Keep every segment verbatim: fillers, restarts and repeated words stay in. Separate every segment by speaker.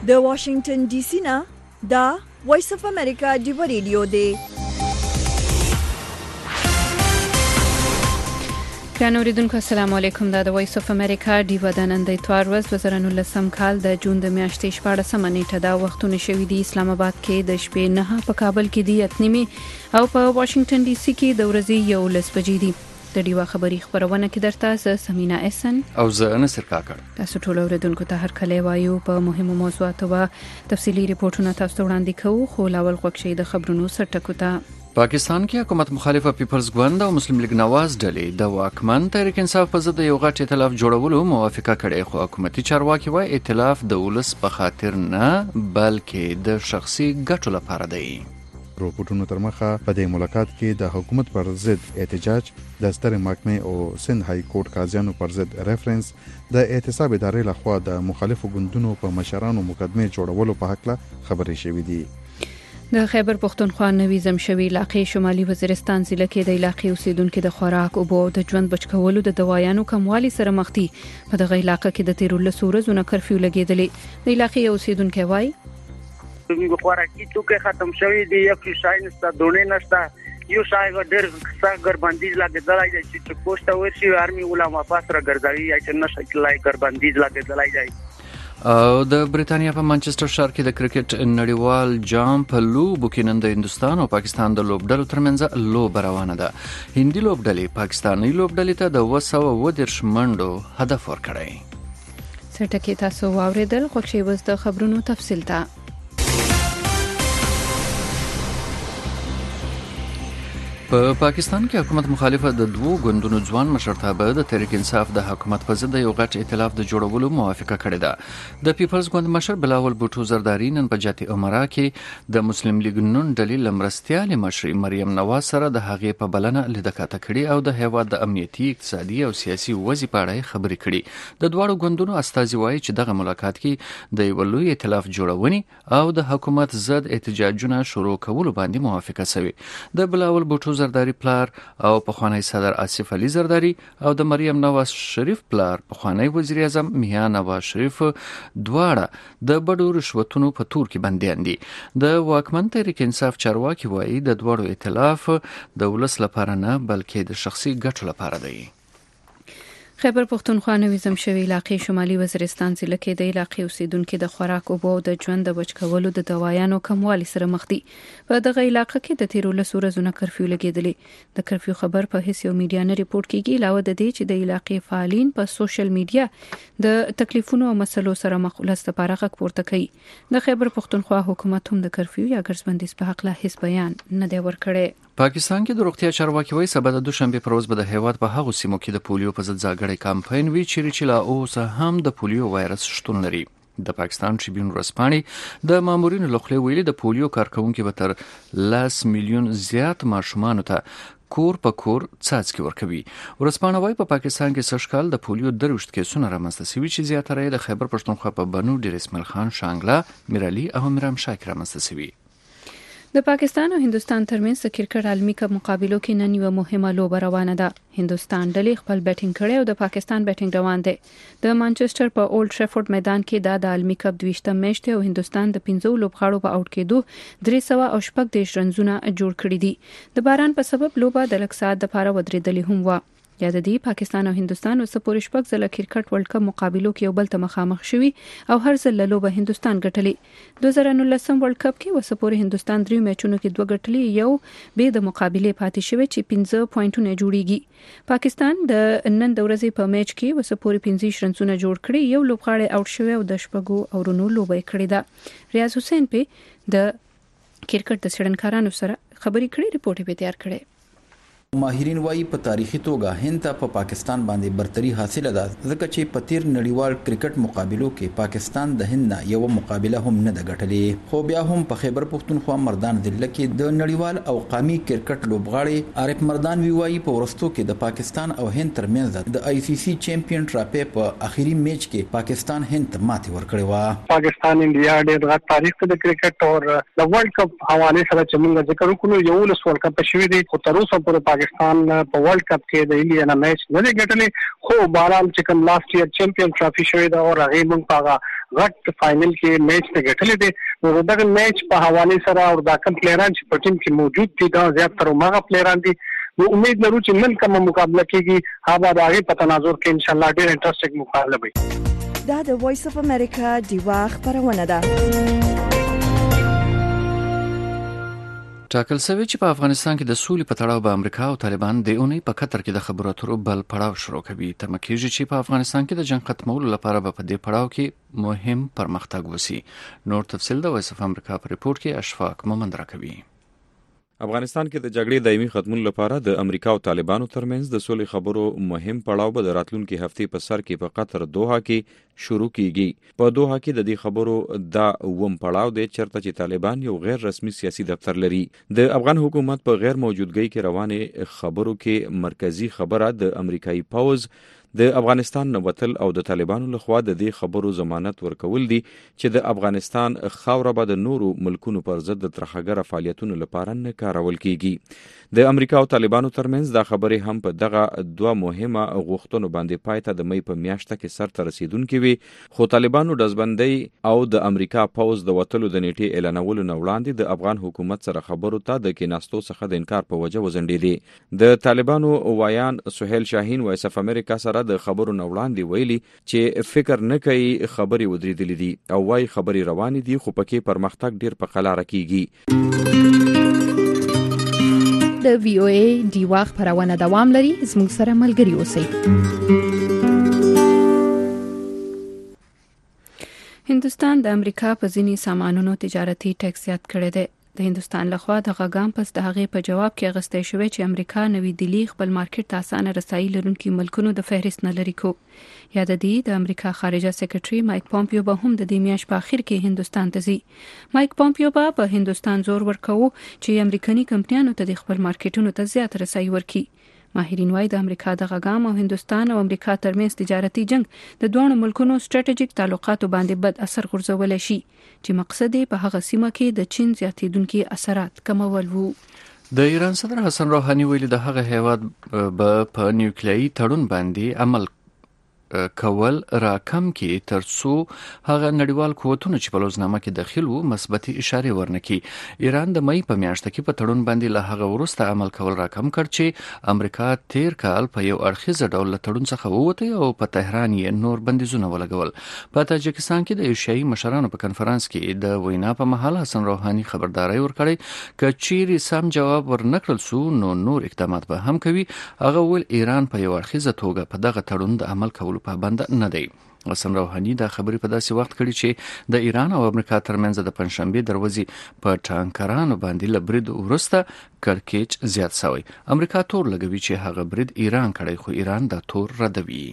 Speaker 1: د واشنگټن ډي سي نه دا وایس اف امریکا دی ریډیو دی.
Speaker 2: ګران اوریدونکو السلام علیکم. دا د وایس اف امریکا دی ودانند اتوار ورځ وزیر نولسم کال د جون د میاشتې شپاړسمه نیټه دا وختونه شوې دي. اسلام آباد کې د شپې نه په کابل کې دی اتنیمي او په واشنگټن ډي سي کې د ورځې یو لس بجې دي. د ډیوا خبری خبرونه کې درته زه سمینا احسن
Speaker 3: او زه نصر کاکړ.
Speaker 2: تاسو ټول اوریدونکو ته هر کله وایو په مهمو موضوعاتو او تفصیلی ریپورتونه تاسو وړاندې کوو. خو لاول غوښشي د خبرونو سرټکو ته.
Speaker 3: پاکستان کې حکومت مخالفه پیپلز ګوند او مسلم لیگ نواز ډلې د واکمن تحریک انصاف په ضد یو غټ ائتلاف جوړولو موافقه کړې، خو حکومتي چارواکي وايي ائتلاف د ولس په خاطر نه بلکې د شخصي ګټو لپاره دی.
Speaker 4: رپورټونو تر مخه په دې ملاقات کې د حکومت پر ضد احتجاج، د ستر محکمې او سند های کورټ قاضیانو پر ضد ریفرنس، د احتساب ادارې لخوا د مخالفو ګوندونو په مشرانو مقدمه جوړولو په حق له خبرې شوې دي.
Speaker 2: د خیبر پختونخوا نوي زمشوي علاقې شمالي وزیرستان ضلع کې د علاقې اوسیدونکو د خوراک او د ژوند بچکولو د دوايانو کموالي سره مخ دي. په دغه علاقې کې د تیرو لسو ورځو کرفیو لګیدلې. د علاقې اوسیدونکو وايي
Speaker 5: خوراکي توکي ختم شوی دی، یو شای نشته، دونه نشته، یو شای ډېر څنګه ګربندیز لګیدلای دی چې پوسټ ورشي آرمي علماء پاسره ګرځوي یا چې نشه کلای ګربندیز لګیدلای دی.
Speaker 3: او د بریتانیا په مانچستر ښار کې د کرکټ نړیوال جام په لوبو کې نن د هندستان او پاکستان د لوبډلو ترمنځ لوبه روانه ده. هندي لوبډلې پاکستاني لوبډلې ته د دوه سوه اووه دېرش منډو هدف ورکړی.
Speaker 2: سرټکی تاسو واوریدل. خوښي وز د خبرونو تفصیل ته.
Speaker 3: په پاکستان کې حکومت مخالفه د دوو ګوندونو ځوان مشرتابه د تحریک انصاف د حکومت په ضد یو غټ ائتلاف د جوړولو موافقه کړې ده. د پیپلز ګوند مشر بلاول بوټو زرداری نن په جاتي عمره کې د مسلم لیگ نون ډلې لمرستيال مشر مریم نواز سره د هغې په بلنه لیدکاته کړي او د هیواد د امنیتي، اقتصادي او سیاسي وضعیت په اړه خبرې کړي. د دواړو ګوندونو استازي وایي چې دغه ملاقات کې د یو لوی ائتلاف جوړونې او د حکومت ضد احتجاجونه شروع کولو باندې موافقه شوه. د بلاول بوټو زرداری پلار او پخوانی صدر آصف علي زرداری او د مریم نواز شریف پلار پخوانی وزیر اعظم میاں نواز شریف دواړه د بډو رشوتونو په تور کې بنديان دي. د واکمن تحریک انصاف چارواکي وایي د دواړو ائتلاف د ولس لپاره نه بلکې د شخصي ګټو لپاره دی.
Speaker 2: خیبر پختونخوا نوي زمشوي علاقې شمالي وزیرستان ضلع کې د علاقې اوسیدونکو د خوراک او د ژوند د بچکولو د دوايانو کموالي سره مخ دي. په دغه علاقې کې د تیرو لسو ورځو کرفیو لګیدلې. د کرفیو خبر په هیڅ یو میډیا نه ریپورت کیږي، علاوه د دې چې د علاقې فعالین په سوشل میډیا د تکلیفونو او مسلو سره مخ لپاره غږ پورته کوي. د خیبر پختونخوا حکومت هم د کرفیو یا ګرځبندیز په حق له هیڅ بیان نه دی ورکړی.
Speaker 3: پاکستان کې د روغتیا چارواکي وایي سبا د دوشنبه پر ورځ به د هیواد په هغو سیمو کې د پولیو په ضد ځانګړی کمپاین وی چیرې چې لا اوسه هم د پولیو وایرس شتون لري. د پاکستان ټریبیون ورځپاڼې د مامورینو لخوا ویلي د پولیو کارکونکو به تر لس میلیون زیات ماشومان ته کور په کور څاڅکي ورکوي. ورځپاڼه وايي په پاکستان کې سږ کال د پولیو دروشت کیسونه رامنځته شوي چې زیاتره د خیبر پښتونخوا په بنو ډیر اسماعیل خان، شانګله، میرعلي او میرام شاکر رامنځته شوي.
Speaker 2: د پاکستان او هندستان ترمنځ د کرکټ عالمي کپ مقابلو کې نن یو مهمه لوبه روانه ده. هندستان ډلې خپل بیټینګ کړي او د پاکستان بیټینګ روان دی. د مانچستر په اولډ ټریفورډ میدان کې دا د عالمي کپ دویشتم میچ دی او هندستان د پنځو لوبغاړو په اوټ کېدو درې سوه او شپږ دېرش رنزونه جوړ کړي دي. د باران په سبب لوبه د لږ ساعت لپاره ودرېدلې هم وه. یا د دې پاکستان او هندستان اوس پورې شپږ ځله کرکټ ورلد کپ مقابلو کې یو بل ته مخامخ شوي او هر ځل لوبه هندستان ګټلې. دوه زره نولسم ورلد کپ کې اوس پورې هندستان درې میچونو کې دوه ګټلې، یو به د مقابله پاتې شوی چې پنځه پوینټونه جوړیږي. پاکستان د نن د ورځې په میچ کې اوس پورې پنځه رنزونه جوړ کړي، یو لوبغاړی اوټ شوی او د شپږو اورونو لوبه کړې ده. ریاض حسین په د کرکټ د سړنکارانو سره خبرې کړې، ریپورت به تیار کړي.
Speaker 6: ماهرین وايي په تاریخي توګه هند ته په پاکستان باندې برتری حاصله ده، ځکه چې په تیر نړیوال کرکټ مقابلو کې پاکستان د هند نه یو مقابله هم نه ده ګټلې. خو بیا هم په خیبر پختونخوا مردان ضلع کې د نړیوال او قومي کرکټ لوبغاړي عارف مردان وی وايي په ورستو کې د پاکستان او هند ترمنځ د آی سی سی چیمپیون ټرافي په اخیری میچ کې پاکستان هند ته ماتې ورکړې و.
Speaker 5: پاکستان انډیا ډېر غټ تاریخ د کرکټ او د ورلد کپ حواله سره چې موږ ذکر وکړو یو لس ورلد کپ شوی دی، خو تر اوسه پورې پاکستان په ورلد کپ کې د انډیا میچ نه ګټلې. خو بهرحال چې کوم لاست ایئر چیمپیون ټرافي شوی دا او هغه موږ هغه
Speaker 7: غټ فائنل کې میچ ته ګټلې دي. نو دغه میچ په حواله سره او د کوم پلیران چې په ټیم کې موجود دي دا زیات تر ماغه پلیران دي. نو امید لرو چې نن کومه مقابله کیږي هغه د هغه په تناظر کې ان شاء الله ډېر انټرېسټینګ مقابله وي.
Speaker 1: دا د وایس اف امریکا دیوا خبرونه ده.
Speaker 3: ټاکل شوی چې په افغانستان کې د سولې په تړاو به امریکا او طالبان د اونۍ په قطر کې د خبرو اترو بل پړاو شروع کوي. تر مکیږي چې په افغانستان کې د جنگ ختمولو لپاره به په دې پړاو کې مهم پرمختګ وسی. نور تفصیل د وایس اف امریکا په ریپورت کې اشفاق مومند راکوي.
Speaker 8: افغانستان کې د جګړې دایمي ختمولو لپاره د امریکا او طالبانو ترمنځ د سولې خبرو مهم پړاو به د راتلونکي هفتې په سر کې په قطر دوحه کې شروع کیږي. په دوحه کې د دې خبرو دا ووم پړاو دی چرته چې طالبان یو غیر رسمي سیاسي دفتر لري. د افغان حکومت په غیر موجودګۍ کې روانه خبرو کې مرکزی خبره د امریکایي پوز د افغانستان نوتل او د طالبانو لخوا د دې خبرو ضمانت ورکول دي چې د افغانستان خاوره به د نورو ملکونو پر ضد د ترخګره فعالیتونو لپاره نه کارول کیږي. د امریکا او طالبانو ترمنځ دا خبرې هم په دغه دوه مهمه غوښتنو باندې پای ته د مې په میاشت کې سر ته رسیدونکې وي. خو طالبانو دزبندۍ او د امریکا پوز د وټلو د نیټې اعلانولو نه وړاندې د افغان حکومت سره خبرو ته د کیناستو څخه د انکار په وجه وزندېدي. د طالبانو وایان سهیل شاهین وایس اف امریکا سره د خبرو نه وړاندې ویلي چې فکر نه کوي خبرې ودرېدلې دي او وايي خبرې روانې دي خو پکې پرمختګ ډیر په قلاره کیږي.
Speaker 2: د وی او ای دیوا خبرونه دوام لري. زموږ سره ملګري اوسئ. هندوستان د امریکا په ځینی سامانونو تجارتي ټیکس زیات کړی دی. د هندوستان لخوا د غاګام پس د هغې په جواب کې اغستې شوې چې امریکا نوې دلی خپل مارکیټ ته اسانه رسایي لرونکي ملکونو د فهرست نه لري کو. یا د دې د امریکا خارجه سیکریټري مایک پومپیو به هم د دې میاشت په اخر کې هندوستان ته ځي. مایک پومپیو به په هندوستان زور ورکوي چې امریکایي کمپنیانو ته د خپل مارکیټونو ته زیات رسایي ورکړي. ماهرین وايي د امریکا د غاګام او هندوستان او امریکا ترمنځ تجارتي جنگ د دوه ملکونو ستراتیژیک تعلقاتو باندې بد اثر غورځول شي چې مقصد یې په هغه سیمه کې د چین زیاتیدونکو اثرات کمول وو.
Speaker 3: د ایران صدر حسن روحاني ویلي د هغه هیواد به په نیوکلیایي تړون باندې عمل کول راکم کې ترڅو هغه نړیوال قوتونه چې په لوزنامه کې داخل وو مثبتي اشاره ورنکي. ایران د مې په میاشت کې په تړون باندې له هغه وروسته عمل کول راکم کړ چې امریکا تیر کال په یو اړخیز ډول له تړون څخه ووته او په تهران یې نور بندیزونه ولګول. په تاجکستان کې د ایشیایي مشرانو په کنفرانس کې د وینا په مهال حسن روحاني خبرداري ورکړی چې چیرې سم جواب ورنکړل سو نو نور اقدامات به هم کوي. هغه ول ایران په یو اړخیز توګه په دغه تړون د عمل کولو پابند نه دی. حسن روحاني دا خبرې په داسې وخت کړي چې د ایران او امریکا ترمنځ د پنځشنبه دروازې په ټانکرانو باندې لبرید ورسته کړکېچ زیات شوی. امریکا تور لګوي چې هغه برید ایران کړی خو ایران دا تور ردوي.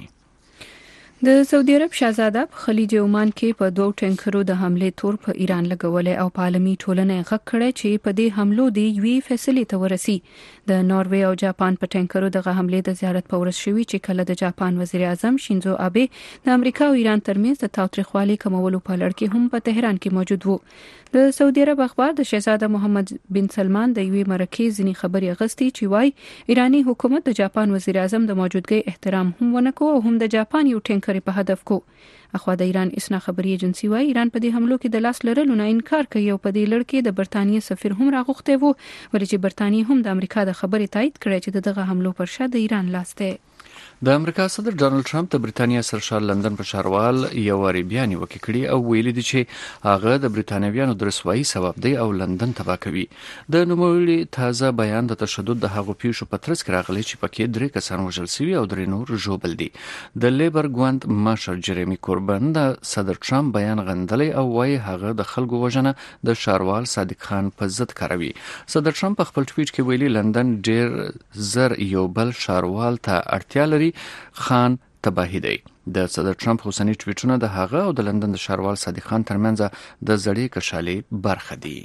Speaker 2: د سعودي عرب شاهزاده په خلیج عمان کې په دوه ټانکرو د حمله تور په ایران لګولې او په عالمي ټولنه غږ کړی چې په دې حملو دی یوې فیصلې ته ورسي. د ناروې او جاپان په ټانکرو دغه حمله د زیارت په ورځ شوې چې کله د جاپان وزیر اعظم شینزو آبه د امریکا او ایران ترمنځ د تاوتریخوالي کمولو په لړ کې هم په تهران کې موجود وو. د سعودي عرب اخبار د شاهزاده محمد بن سلمان د یوې مرکې ځینی خبري اغستی چې وای ایرانی حکومت د جاپان وزیر اعظم د موجودګۍ احترام هم ونکو او هم د جاپان یو ټانکر په هدف کو. اخوا د ایران اسنا خبري ایجنسی وای ایران په دې حملو کې د لاس لرلو نه انکار کوي او په دې لړ کې د برتانیې سفیر هم راغوښته وو ولې چې برتانیې هم د امریکا د خبرې تایید کړې چې دغه حملو پر شا د ایران لاس دی.
Speaker 3: د امریکا صدر ډانلډ ټرمپ د بریتانیا سرشار لندن په شاروال یو وری بیان وکړ کړي او ویلي دي چې هغه د بریتانویانو د رسوایی سبب دی او لندن تباه کوي. د نوموړي تازه بیان د تشدد د هغو پیښو په ترڅ کې راغلی چې پکې درې کسان وژل شوي او درې نور ژوبل دي. د لیبر ګوند مشر جریمی کوربن د صدر ټرمپ بیان غندلی او وايي هغه د خلکو وژنه د شاروال صادق خان په ضد کاروي. صدر ټرمپ په خپل ټویټ کې ویلي لندن ډیر زر یو بل شاروال ته اړتیا لري خان تباهی دی. د صدر ټرمپ اوسنی ټویټونه د هغه او د لندن د شاروال صادق خان ترمنځ د زړې کشالې برخه دي.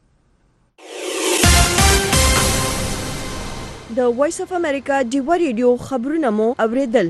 Speaker 1: د وایس اف امریکا دیوا ریډیو خبرونه مو اوریدل.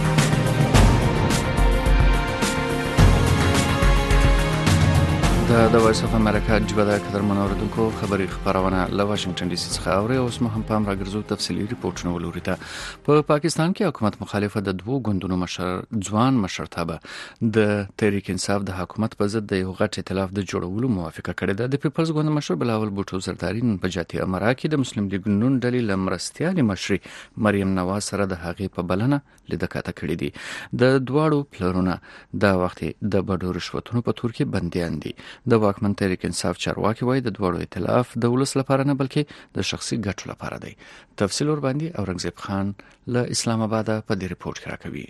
Speaker 3: د د وایس اف امریکا د جوړه قدر منوردونکو خبري خبرونه له واشنگټن ډي سي څخه اوري اوس مو هم پام راګرځو تفصيلي ریپورتونه ولوري ته په پاکستان کې حکومت مخالفه د دوه ګوندونو مشر ځوان مشرتابه د تحریک انصاف د حکومت په ضد د یو غټ ائتلاف د جوړولو موافقه کړې ده. د پیپلز ګوند مشر بلاول بوټو زرداری نن په جاتي امرا کې د مسلم لیگ نون ډلې لمرستيالي مشري مریم نواز سره د هغې په بلنه لیدکاته کړې دي. د دواړو پلرونه د وخت د بډو رشوتونو په تور کې بنديان دي. د واکمن تحریک انصاف چارواکي وایي د دوړو ائتلاف د ولس لپاره نه بلکې د شخصي ګټو لپاره دی. تفصیل ور باندې اورنګزیب خان له اسلام آباد په دې ریپورت کې راکوي.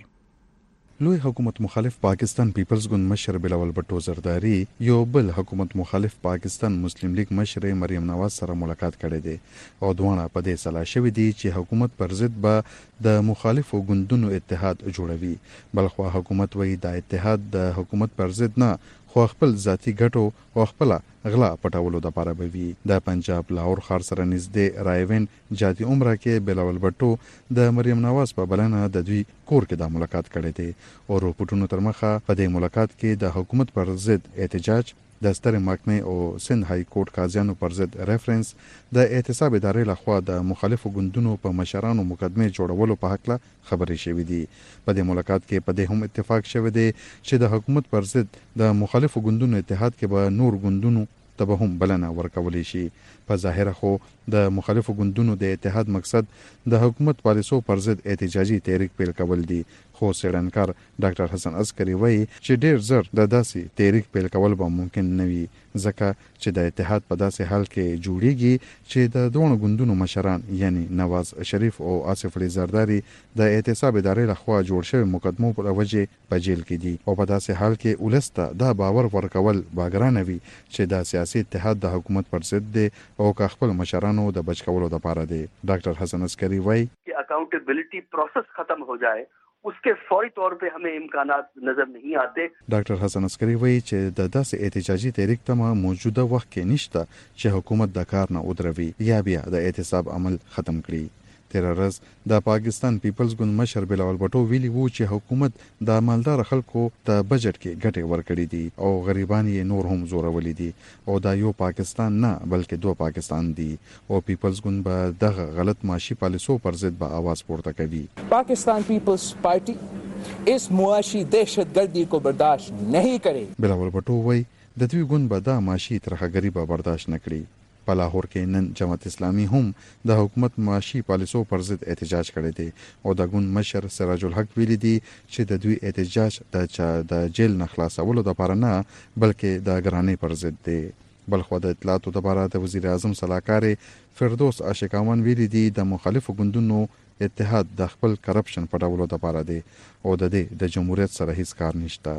Speaker 4: لوی حکومت مخالف پاکستان پیپلز ګوند مشر بلاول بټو زرداری یو بل حکومت مخالف پاکستان مسلم لیگ مشر مریم نواز سره ملاقات کړی دی او دوه په دې سلا شوې دي چې حکومت پر ضد به د مخالفو ګوندونو اتحاد جوړوي. بلخو حکومت وایي د اتحاد د حکومت پر ضد نه خو خپل ذاتی ګټو او خپل غلا پټولو د لپاره به وي. د پنجاب لاهور ښار سره نږدې رایوین جاتي عمره کې بلاول بټو د مریم نواز په بلنه د دوی کور کې د ملاقات کړی دی او رپورټونو تر مخه په دې ملاقات کې د حکومت پر ضد احتجاج د ستر محکمې او سند های کورټ قاضیانو پر ضد ریفرنس د احتساب ادارې لخوا د مخالفو ګوندونو په مشرانو مقدمه جوړولو په حق له خبرې شوې دي. په دې ملاقات کې په دې هم اتفاق شوی دی چې د حکومت پر ضد د مخالفو ګوندونو اتحاد کې به نور ګوندونو ته به هم بلنه ورکولې شي. په ظاهره خو د مخالفو ګوندونو د اتحاد مقصد د حکومت پالیسو پر ضد احتجاجي تحریک پیل کول دي. خو سیړنکار ډاکټر حسن عسکری وایي چې ډیر زر د داسې تحریک پیل کول به ممکن نه وي ځکه چې د اتحاد په داسې حال کې جوړیږي چې د دوه ګوندونو مشران یعنی نواز شریف او آصف علي زرداری د احتساب ادارې لخوا جوړ شوی مقدمو په وجه په جیل کې دي او په داسې حال کې ولسته دا باور ورکول باګرانه وي چې د سیاسي اتحاد د حکومت پر ضد دی او که خپل مشرانو د بچ کولو لپاره دی. ډاکټر حسن عسکری وایي
Speaker 9: कि accountability process खत्म हो जाए उसके फौरी तौर पे हमें इम्कानात नजर नहीं आते.
Speaker 4: ډاکټر حسن عسکری وایي چې د داسې احتجاجي تحریک ته موجوده وخت کې نشته چې حکومت د کار نه ودروي یا بیا د احتساب عمل ختم کړي. تیر ورځ د پاکستان پیپلز ګوند مشر بلاول بټو ویلي وو چې حکومت د مالدار خلکو ته بجټ کې ګټه ورکړي دي او غریبان یې نور هم زورولي دي او دا یو پاکستان نه بلکې دوه پاکستان دي او پیپلز ګوند به دغه غلط معاشي پالیسو پر ضد به आवाज پورته کوي.
Speaker 10: पाकिस्तान पीपल्स पार्टी इस मुआशी दहशतगर्दी को बर्दाश्त नहीं करे.
Speaker 4: بلاول بټو وایي د دوی ګوند به دا معاشي ترهګری به برداشت نه کړي. په لاهور کې نن جماعت اسلامي هم د حکومت معاشي پالیسو پر ضد احتجاج کړی دی او د ګوند مشر سراج الحق ویلي دی چې د دوی احتجاج د د جیل نه خلاصولو لپاره نه بلکې د ګرانۍ پر ضد دی. بلخو د اطلاعاتو لپاره د وزیر اعظم صلاحکار فردوس عاشقاوان ویلي دی د مخالفو ګوندونو اتحاد د خپل کرپشن پټولو لپاره دی او د دې د جمهوریت سره هیڅ کار نشته.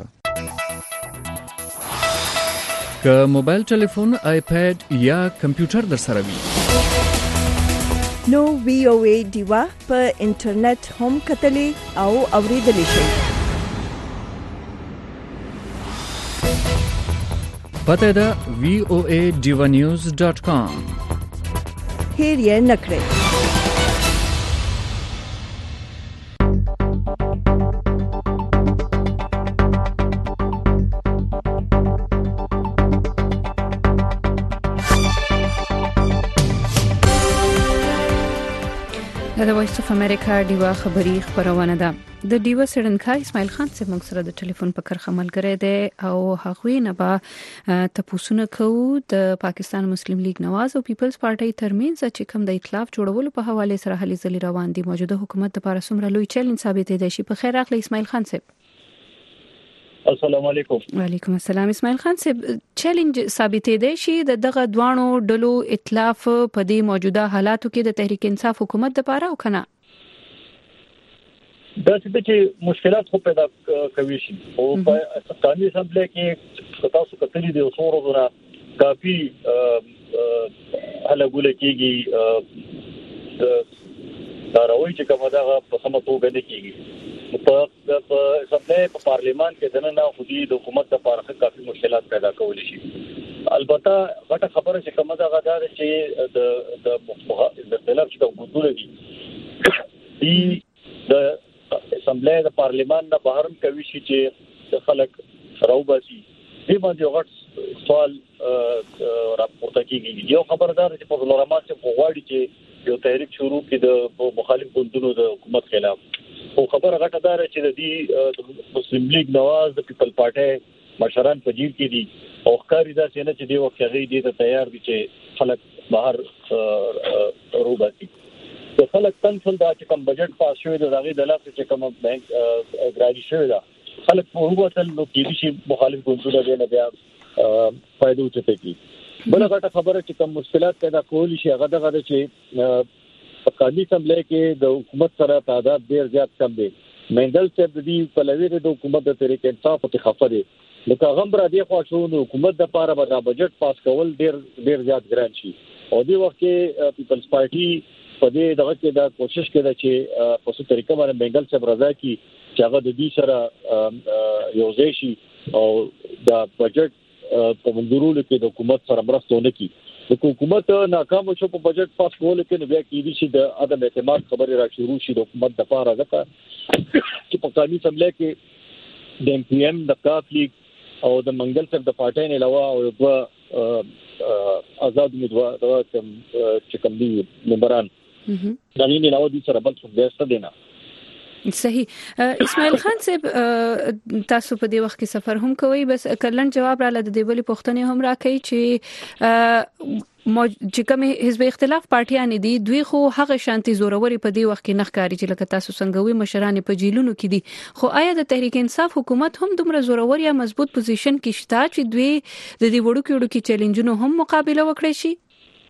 Speaker 3: که موبایل ټلیفون آیپاد یا کمپیوټر در سره وي
Speaker 1: نو وی او ای دیوا په انټرنیټ هم کتلې او اوریدلې شئ.
Speaker 3: پته ده وی او ای ډیوا نیوز ډاٹ کام.
Speaker 1: هیر یې نکړئ.
Speaker 2: د وایس اف امریکا دیوا خبری خبرونه ده. د دیوا سړنکای اسماعیل خان سے موږ سره د ټلیفون په کرخه ملګری دی او هغوی نه به تپوسونه کوو د پاکستان مسلم لیگ نواز او پیپلز پارټي ترمنځ چې کوم د ائتلاف جوړولو په حواله سره هلي ځلې روان دي. موجوده حکومت لپاره څومره لوی چیلنج ثابت دی شي. په خیر راغلی اسماعیل خان صاحب.
Speaker 11: السلام علیکم.
Speaker 2: وعلیکم السلام. اسماعیل خان صاحب چیلنج ثابت دی شي د دغه دوانو ډلو ائتلاف په دې موجوده حالاتو کې د تحریک انصاف حکومت لپاره او کنه
Speaker 11: دا چې مشکلات خو پیدا کوي شي او په قانوني اسمبلی کې تاسو کتلې د اصول غوړه کافي هلګول کېږي د راوي چې کومه دا په سم توګه نه کېږي. په اسمبلی په پارلیمان کې دنه خو د حکومت لپاره کافي مشکلات پیدا کول شي. البته غټه خبره چې کومه دا غدا چې د د د اختلاف چې کومه دي د اسمبلی د پارلیمان نه بهر کوي شي چې خلک راوباسي. دې باندې غټ سوال راپورته کیږي. یو خبردار چې په لورمان چې غواړي چې یو تحریک شروع کړي د مخالف ګوندونو د حکومت خلاف. خو خبره غټه ده چې د دې مسلم لیگ نواز د پیپل پارټي مشران په جیل کې دي او ښکاري دا چې نه چې دی وخت هغه دې ته تیار دي چې خلک بهر روباسي. د خلک تنفل دا چې کوم بجټ پاس شوی د هغه د لاسه چې کوم بانک ګرادي شوی دا خلک په وګورل نو کې شي مخالف ګوندونه دی نه بیا فائدو چته کی. بل غټه خبره چې کوم مشکلات پیدا کول شي هغه دغه چې په قانوني اسمبلی کې د حکومت سره تعداد ډیر زیات کم دی. منګل صاحب د دې په لوي د حکومت د تحریک انصاف ته خبره دي لکه غمبر دی خو شو د حکومت د پاره به بجټ پاس کول ډیر ډیر زیات ګران شي او دی وخت کې پیپلز پارټي په دې دغه کې دا کوشش کوي چې په څه طریقه باندې منګل صاحب رضا کی چې هغه د دې سره یو ځای شي او د بجټ په منځورولو کې د حکومت سره مرسته ونکړي. د حکومت ناکام شو په بجټ پاس کول کې نو بیا کېدي چې د عدم اعتماد خبره را شروع شي د حکومت د لپاره ځکه چې په قانوني اسمبلی کې د ایم پی ایم د کاف لیگ او د منګل صاحب د پارټۍ نه علاوه او د آزاد امیدوار چې کوم دي ممبران د دې نه علاوه د سره بل څه ځای دینا.
Speaker 2: صحیح. اسماعیل خان صاحب تاسو په دې وخت کې سفر هم کوي بس کلن جواب را لده دی بلی پښتنې هم راکړي چې چې کوم حزب اختلاف پارټیان دي دوی خو هغه شانتي زوروري په دې وخت کې نخکاری چې لکه تاسو څنګه وي مشران په جیلونو کې دي خو آیا د تحریک انصاف حکومت هم دومره زوروري یا مضبوط پوزیشن کې شته چې دوی د دې وړو کې وړو کې چیلنجونو هم مقابله وکړي شي؟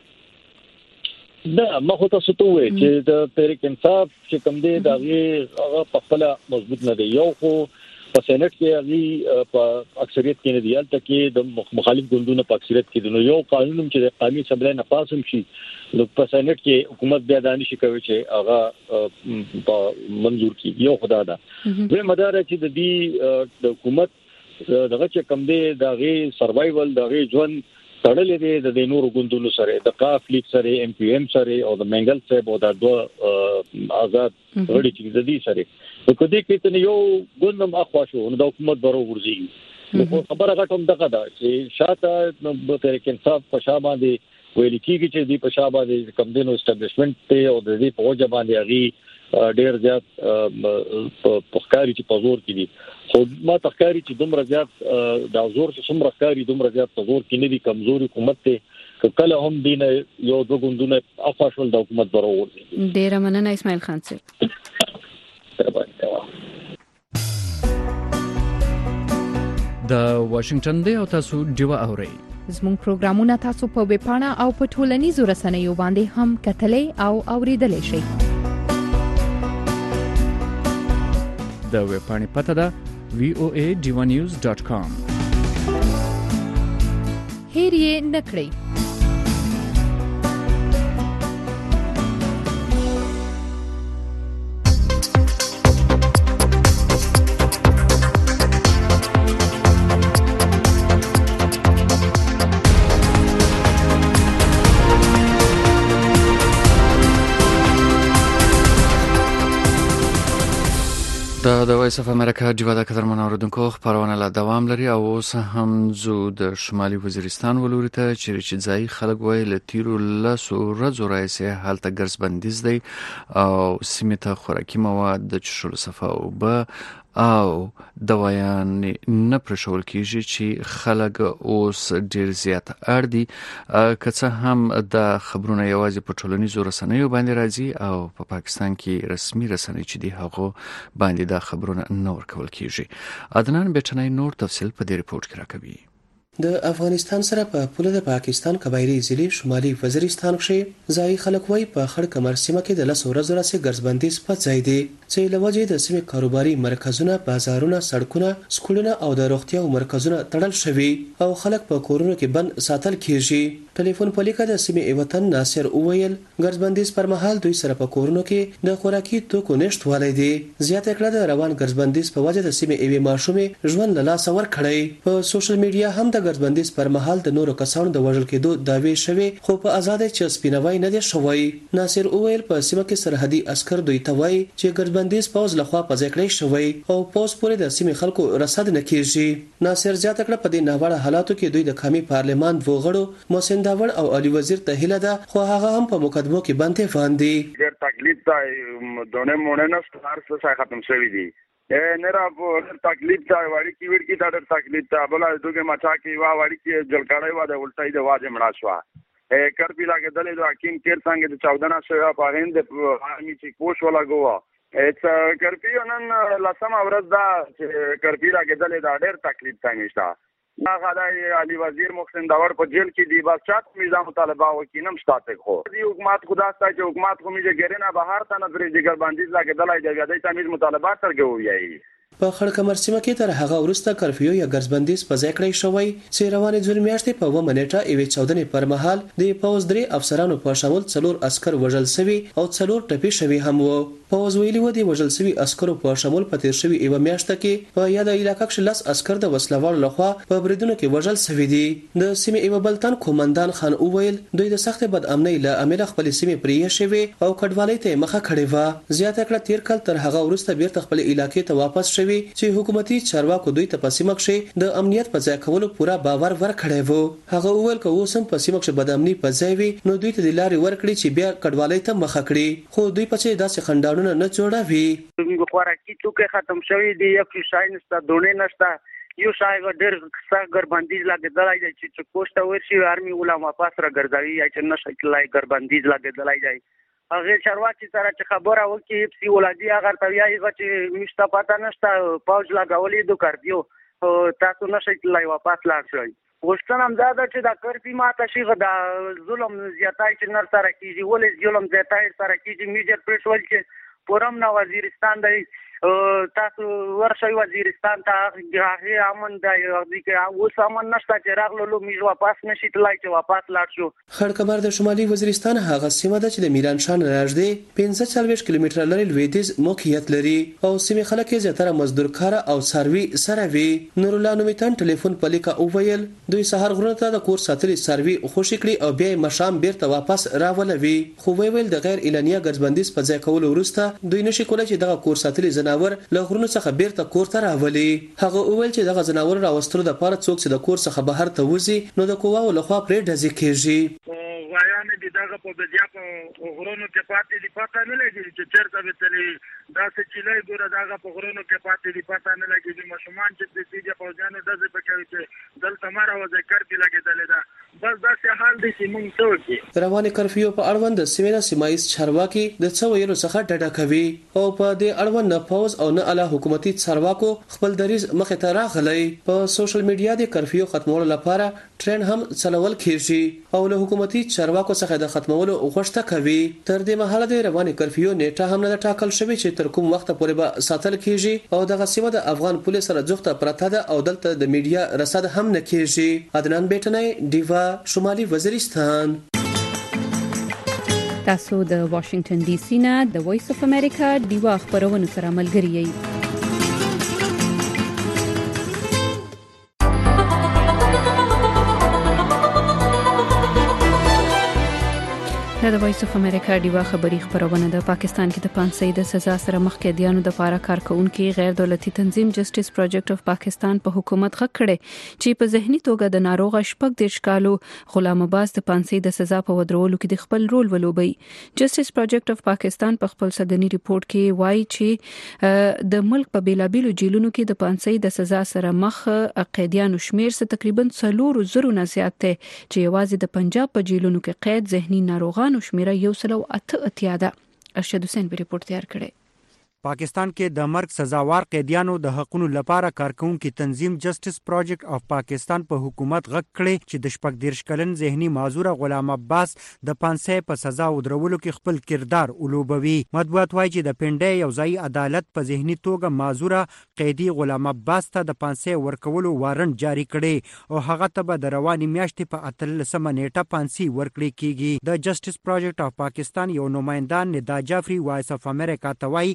Speaker 11: دا ما خو تاسو ته وایي چې د تحریک انصاف چې کوم دی دا هغه په خپل مضبوط نه دی. یو خو په سېنات کې هغه په اکثریت کې نه دی البته کې د مخالف ګوندونو په اکثریت کې دی. یو قانون چې د قانوني اسمبلی نه پاسم شي نو په سېنات کې حکومت بیا دانش کوي چې هغه منظور کړي. یو خدا دا به مدار چې د دې د حکومت دغه چې کوم دی دا غي سروایوال دا غي ژوند تړلې دي د نورو ګوندونو سره د کاف لیگ سره ایم پی ایم سره او د منګل صاحب او د دوه آزاد غړي چې د دې سره په کدي کې ته یو ګوندم اخوا شو نو د حکومت برو ورځي نو خبره غټوم دغه دا چې شاته د تحریک انصاف په شابه دي ویل کیږي چې د په شابه دي کم دینو اسټابلیشمنت ته او د دې په وجه باندې هغه ډیر زیات په ښکاری چې په زور کې دي. خو ما تخکاری چې دومره زیات د زور چې څومره ښکاری دومره زیات په زور کې نه دي کمزوري حکومت ته کله هم دین یو دوه ګوندونه افاشل د حکومت برو ورځي.
Speaker 2: ډیر مننه اسماعیل خان صاحب.
Speaker 3: د واشنگټن دی او تاسو ډیوا اورئ.
Speaker 12: زموږ پروګرامونه تاسو په ویب پاڼه او په ټولنیزو رسنیو باندې هم کتلې او اوریدلای شئ.
Speaker 3: د ویب پاڼې پته ده وی او ای ډیوا نیوز ډاٹ کام.
Speaker 12: هیر یې نکړئ.
Speaker 3: د وایس اف امریکا ډیوا د قدرمن اوریدونکو خبرونه لا دوام لري او اوس هم زو د شمالي وزیرستان ولوري ته چې ځای خلک وای ل تیرو لاسو ورځو راځي حالت ګرځ بندیز دی او سیمه ته خوراکي مواد د چشل صفه او به او دوايان نه پرشول کیږي چې خلک اوس ډیر زیات اړدي که هم د خبرونه یوازې په ټولنیزو رسنیو باندې راځي او په پا پاکستان کې رسمي رسنۍ چې دی هغه باندې دا خبرونه نور کول کیږي. عدنان بیٹنای نور تفصیل په دې ریپورت کې راکوي.
Speaker 13: د افغانستان سره په پوله د پاکستان قبایلی ضلع شمالي وزیرستان کې ځای خلک وای په خړ کمر سیمه کې د لسو ورځو راځي ګرځبندیز په ځای دی چې لوجه د سیمې کاروباري مرکزونه بازارونه سړکونه سکولونه او د روغتیا مرکزونه تړل شوي او خلک په کورونو کې بند ساتل کیږي. ټلیفون په لیکه د سیمې ایوتن ناصر اوویل ګرځبندیز پر مهال دوی سره په کورونو کې د خوراکي توکو نشټوالی دی. زیاته کړه د روان ګرځبندیز په وجه د سیمې ایوي ماشومې ژوند له لاسه ورکړی. په سوشل میډیا هم د ګرځبندیز پر مهال د نورو کسانو د وژل کېدو داوی شوی خو په آزاد چې سپینوي نه دي شوی. ناصر اوویل په سیمه کې سرحدي عسكر دوی ته وایي چې ګرځبندیز ګرځبندیز پوز لخوا په ځای کړی شوی او پوز پورې د سیمې خلکو رسد نه کیږي. ناصر زیاته کړه په دې ناوړه حالاتو کې دوی د قومي پارلمان وغړو محسن داور او علي وزیر ته هیله ده خو هغه هم په مقدمو کې باندې باندې
Speaker 14: ډېر تکلیف ته دونه مونږ نه ستار څه ختم شوی دی نه را په تکلیف ته وړي کې ور کې دا تکلیف ته بل دوی مچا کې وا وړي کې جلکړای و د ولټای د واجب مړا شو کر پی لاګه دلې د حکیم کیر څنګه د چودہ شو په هند آرمي چې کوش ولا ګوا اټس کرپیو نن لاسم ورځ دا چې کرپی لاګه دلې دا ډېر تکلیف ته نشته نا غدای علي وزیر محسن داور په جیل کې دی بس چات میزان مطالبه وکینم شته خو دی حکومت خدا ستاسو چې حکومت خو میږي ګرنه بهر ته نه درې دیګر باندې لاګه دلای دی د تمیز مطالبات ترګوي.
Speaker 13: په خړکمر سیمه کې تر هغه وروسته کرفیو یا ګرځبندیز په ځای کړی شوی چې روانې جون میاشتې په و منېټه ایوي چودنې پر مهال د پوز درې افسرانو په شامل څلور عسكر وژل شوی او څلور ټپي شوی هم وو. پوز ویلي و دی وژل شوی عسكرو په شامل په تیر شوی ایوه میاشت کې په یاد علاقې کې لس عسكر د وسلوال لخوا په بریدونو کې وژل شوی دي. د سیمې ایوه بلتان قومندان خان اوویل دوی د سخت بد امنۍ له امله خپل سیمې پرې شوی او کډوالۍ ته مخه کړې و. زیاته کړه تیر کال تر هغه وروسته بیرته خپل علاقې ته واپس شوی چې حکومت چارواکو دوی ته په سیمه کې د امنیت په ځای کولو پورا باور ورکړی وو. هغه وویل که اوس هم په سیمه کې بد امني په ځای وي نو دوی ته د لارې ورکړي چې بیا کډوالۍ ته مخه کړي خو دوی په چې داسې خنداړونه نه جوړوي.
Speaker 5: موږ خوراکي توکي ختم شوی دی یو شای نشته دونه نشته یو شای ډېر سخت ګرځبندیز لګیدلای دی چې کوشته ورشي آرمي علما پاس را ګرځوي چې نشه کلای ګرځبندیز لګیدلای دی. هغه چارواکي سره چې خبره وکړي پسی ولادي هغه ته یې چې مشته پتا نشته پاوج لګولې دو کړیو تاسو نشئ کلای واپس لاړ شئ. وشتن هم دا چې دا کرپی ماته شي دا ظلم زیاتای چې نر سره کیږي ولې ظلم زیاتای سره کیږي میجر پرشول چې پورم نو وزیرستان دی تاسو ورشي وزیرستان ته هغه امن دی چې اوس امن نشته چې راغلو میږ واپس نشي تلای چې واپس لاړ شو.
Speaker 13: خړکمر د شمالي وزیرستان هغه سیمه ده چې د میران شان راځي پنځه څلويښت کیلومتره لري لویدیز موقعیت لري او سیمه خلک یې زیاتره مزدور کار او سروي سره وي. نور الله نومیتان ټلیفون پلیکا او ویل دوی سهار غرونه ته د کور ساتلي سروي خوشی کړي او بیا مشام بیرته واپس راولوي خو ویل د غیر اعلانیه ګرځبندیز په ځای کول وروسته دوی نشي کولای چې دغه کور ساتلي زناور له غرونو څخه بیرته کور ته راولي. هغه وویل چې دغه زناور راوستلو د پاره څوک چې د کور څخه بهر ته وځي نو د قواو لخوا پرې ډزې کیږي.
Speaker 14: غوایان دي دغه په بیا په غرونو کې پاتې دي پاتې نه لګي چې چیرته به تللی دا څه چې لای ګوره دغه په غرونو کې پاتې دي پاتې نه لګي چې مشمان چې د سیده فوجانو دزې پکې چې دلته ماره وځي کرپی لګیدل دا بس دا څه حال دي چې مونږ ته وکړي.
Speaker 13: رواني کرفیو په اړوند د سیمه سیمایي چارواکي د څو ویلو څخه ډډه کوي او په دې اړوند نه پوز او نه اعلی حکومتي چارواکو خپل دریز مخه ته راغلي. په سوشل میډیا د کرفیو ختمولو لپاره ټرند هم چلول کیږي او له حکومتي چارواکو څخه د ختمولو غوښتنه کوي. تر دې مهاله د رواني کرفیو نیټه هم نه ټاکل شوی چې تر کوم وخت پورې به ساتل کیږي او دغه سیمه د افغان پولیس سره جوخته پرته ده او دلته د میډیا رصد هم نه کیږي. عدنان بیٹنی دیوا شمالي وزیرستان.
Speaker 2: تاسو د واشنگټن ډي سي نه د وایس اف امریکا دیوا خبرونه سره ملګری یئ. د وایس اف امریکا دیوا خبری خبرونه د پاکستان کې د پانسي د سزا سره مخ قیدیانو د پاره کارکونکو غیر دولتي تنظیم جسټیس پروجیکټ اف پاکستان په حکومت غږ کړي چې په ذهني توګه د ناروغ شپږ د ښکالو غلام عباس د پانسي د سزا په ودرولو کې د خپل رول ولوبي. جسټیس پروجیکټ اف پاکستان په خپل سدني ریپورت کې وایي چې د ملک په بیلابیلو جیلونو کې د پانسي د سزا سره مخ قیدیانو شمیر څخه تقریبا څلور زره نه زیات دي چې یوازې د پنجاب په جیلونو کې قید ذهني ناروغان شمیره یو سلو اته اتیا ده. ارشد حسین به ریپورت تیار کړي.
Speaker 15: پاکستان کې د مرګ سزاوار قیدیانو د حقوقو لپاره کارکونکو تنظیم جسټیس پروجیکټ اف پاکستان په حکومت غږ کړي چې د شپږ دیرش کلن ذهني معذور غلام عباس د پانسي په سزا ودرولو کې خپل کردار ولوبوي. مطبوعات وايي چې د پنډي یو ځای عدالت په ذهني توګه معذور قیدی غلام عباس ته د پانسي ورکولو وارنټ جاری کړي او هغه ته به د رواني میاشتې په اتلسمه نیټه پانسي ورکړي کیږي. د جسټیس پروجیکټ اف پاکستان یو نمائنده ندا جعفری وایس اف امریکا ته وايي د غلام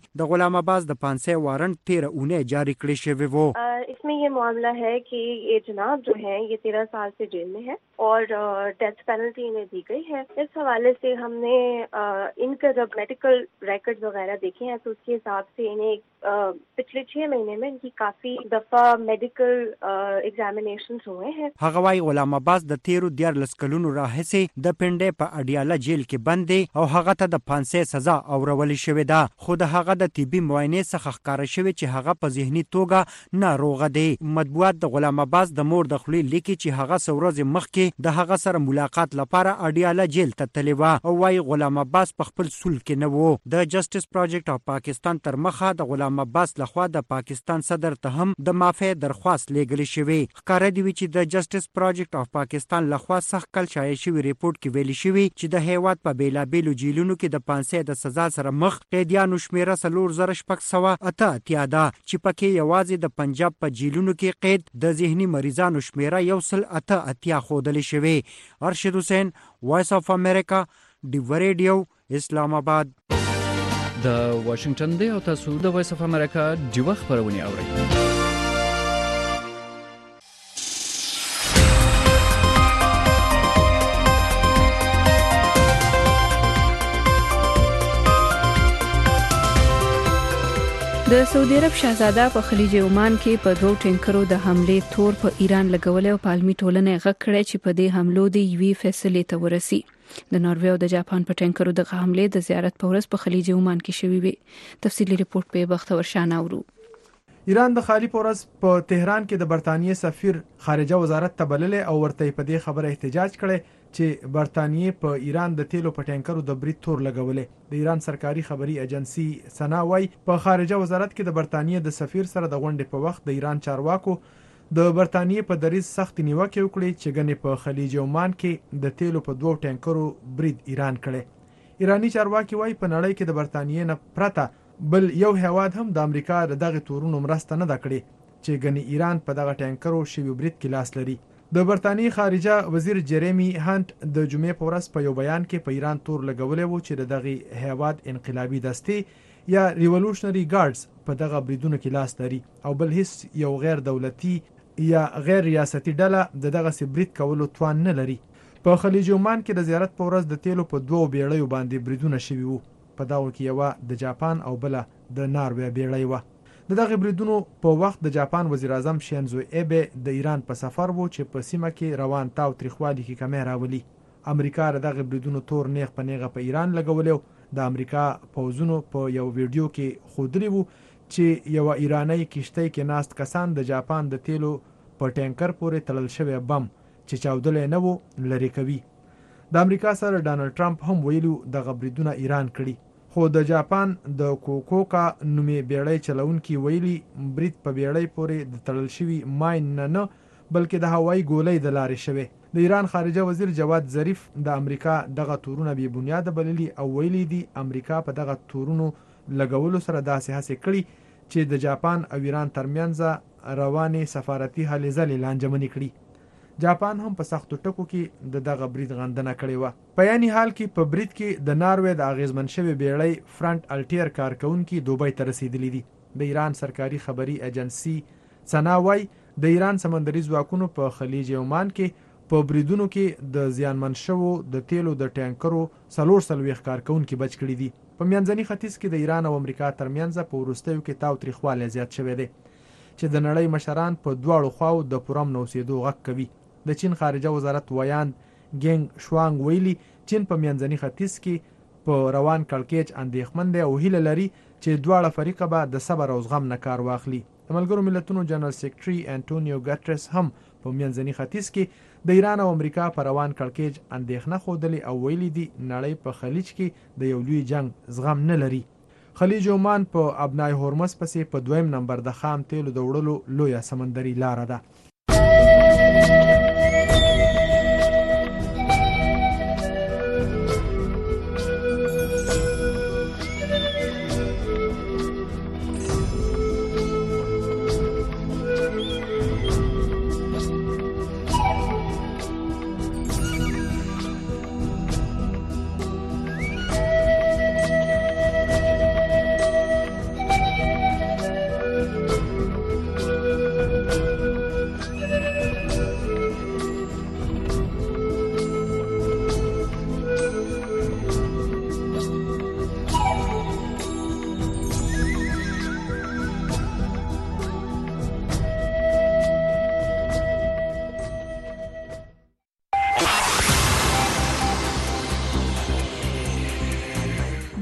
Speaker 15: غلام عباس د پانسه وارنټ تیر اونۍ جاری کړی شوی وو.
Speaker 16: इसमें ये मामला है कि ये जनाब जो है ये तेरह साल से जेल में है और डेथ पेनल्टी इन्हें दी गई है. इस हवाले से हमने इनका जब मेडिकल रिकॉर्ड्स वगैरह देखे हैं तो उसके हिसाब से इन्हें पिछले छह महीने में इनकी काफी दफा मेडिकल एग्जामिनेशंस हुए हैं.
Speaker 15: هغه وايي غلام عباس د تیرو دیارلس کلونو راهیسې د پنډې په اډیاله جیل کې بند دی او هغه ته د پانسه سزا اورول شوې ده. خو د هغه د طبي معاینې څخه ښکاره شوی چې هغه په ذهني توګه ناروغه دی. مطبوعات د غلام عباس د مور د خولې لیکي چې هغه څورځ مخکې د هغه سره ملاقات لپاره اډیاله جیل ته تللی و او وايي غلام عباس په خپل سول کې نه وو. د جسټس پروجیکټ اف پاکستان تر مخه د غلام عباس لخوا د پاکستان صدر ته هم د معافی درخواست لیږل شوی. ښکاره دی چې د جسټس پروجیکټ اف پاکستان لخوا سخت کل شایع شوی ریپورت کې ویل شوی چې د هیواد په بیلابیلو جیلونو کې د پانسه د سزا سره مخ قیدیانو شمیره څلور زره شپږ سوه اته اتیا ده چې پکې یوازې د پنجاب په جیلونو کې قید د ذهني مریضانو شمیره یو سل اته اتیا ښودل شوی. ارشد حسین، وایس اف امریکا، ډیو ریډیو، اسلام آباد.
Speaker 3: د واشنگټن دی او تاسو د وایس اف امریکا ډیو خبرونه اورئ.
Speaker 2: د سعودي عرب شاهزاده په خلیج عمان کې په دوه ټینکرو د حمله تور په ایران لګول او پالمي ټولنه غږ کړی چې په دې حملو د یوې فیصلې ته ورسی. د ناروې او د جاپان په ټینکرو د حمله د زیارت په ورځ په خلیج عمان کې شوی وي. تفصیلی ریپورت په بختور شان اورو.
Speaker 17: ایران د خالی پورس په تهران کې د برتانیې سفیر خارجه وزارت ته بلل او ورته په دې خبره احتجاج کړي چې برتانیې په ایران د تیلو په ټینکرو د برید تور لګولې. د ایران سرکاري خبري ایجنسی سنا وايي په خارجه وزارت کې د برتانیې د سفیر سره د غونډې په وخت د ایران چارواکو د برتانیې په دریځ سخت نیوکه وکړي چې ګنې په خلیج عمان کې د تیلو په دوه ټینکرو برید ایران کړي. ایرانی چارواکي وايي په نړۍ کې د برتانیې نه پرته بل یو هیواد هم د امریکا دغه تورونو مرسته نه دکړي چې ګنې ایران په دغه ټینکرو شوی برید کې لاس لري. د برتانیې خارجه وزیر جریمی هانت د جمعې په ورځ په یو بیان کې په ایران تور لګولې وو چې دغه هیواد انقلابي دستې یا ریولوشنری ګارډز په دغه بریدونو کې لاس لري او بل هیڅ یو غیر دولتي یا غیر ریاستي ډله د دغه برید کولو توان نه لري. په خلیج عمان کې د زیارت په ورځ د تیلو په دوه بیړیو باندې بریدونه شوي وو. په داو کې یو د جاپان او بل د ناروې بیړۍ و. د دغه بریدونو په وخت د جاپان وزیر اعظم شینزو ایبه د ایران په سفر وو چې په سیمه کې روان تاو تریخوالي کې کمی راولي. امریکا د دغه بریدونو تور نیغ په نیغه په ایران لګولې. د امریکا پوځونو په یو ویډیو کې ښودلی وو چې یو ایرانی کشتۍ کې ناست کسان د جاپان د تیلو په ټینکر پورې تړل شوی بم چې چاودلې نه وو لرې کوي. د امریکا سره ډانلډ ټرمپ هم ویلو دغه بریدونه ایران کړي. خو د جاپان د کوکوکا نومې بیړۍ چلونکي ویلي برید په بیړۍ پورې د تړل شوي ماین نه نه بلکې د هوایي ګولۍ د لارې شوی. د ایران خارجه وزیر جواد ظریف د امریکا دغه تورونه بې بنیاده بللي او ویلي دي امریکا په دغه تورونو لګولو سره داسې هڅې کړي چې د جاپان او ایران ترمنځ روانې سفارتي هلې ځلې لانجمنې کړي. جاپان هم په سختو ټکو کې د دغه برید غندنه کړې و. په یاني حال کې په برید کې د ناروې د اغیزمن شوی بیړۍ فرنٹ الټیر کارکونکي دوبۍ ته رسیدلی دي. د ایران سرکاري خبري ایجنسی سنا وايي د ایران سمندري ځواکونو په خلیج عمان کې په بریدونو کې د زیانمن شوو د تیلو د ټینکرو څلور څلوېښت کارکونکي بچ کړي دي. په منځني ختیځ کې د ایران او امریکا ترمنځ په وروستیو کې تاو تریخوالی زیات شوی دی چې د نړۍ مشران په دواړو خواو د پرامن اوسېدو غږ کوي. د چین خارجه وزارت ویان ګینګ شوانګ ویلي چین په منځني ختیځ کې په روان کړکېچ اندېښمن دی او هیله لري چې دواړه فریقه به د صبر او زغم نه کار واخلي. د ملګرو ملتونو جنرال سیکرټري انټونیو ګټرس هم په منځني ختیځ کې د ایران او امریکا په روان کړکېچ اندېښنه ښودلې او ویلي دي نړۍ په خلیج کې د یو لوی جنگ زغم نه لري. خلیج عمان په ابنای هورمز پسې په دویم نمبر د خام تیلو د وړلو لویه سمندري لاره ده.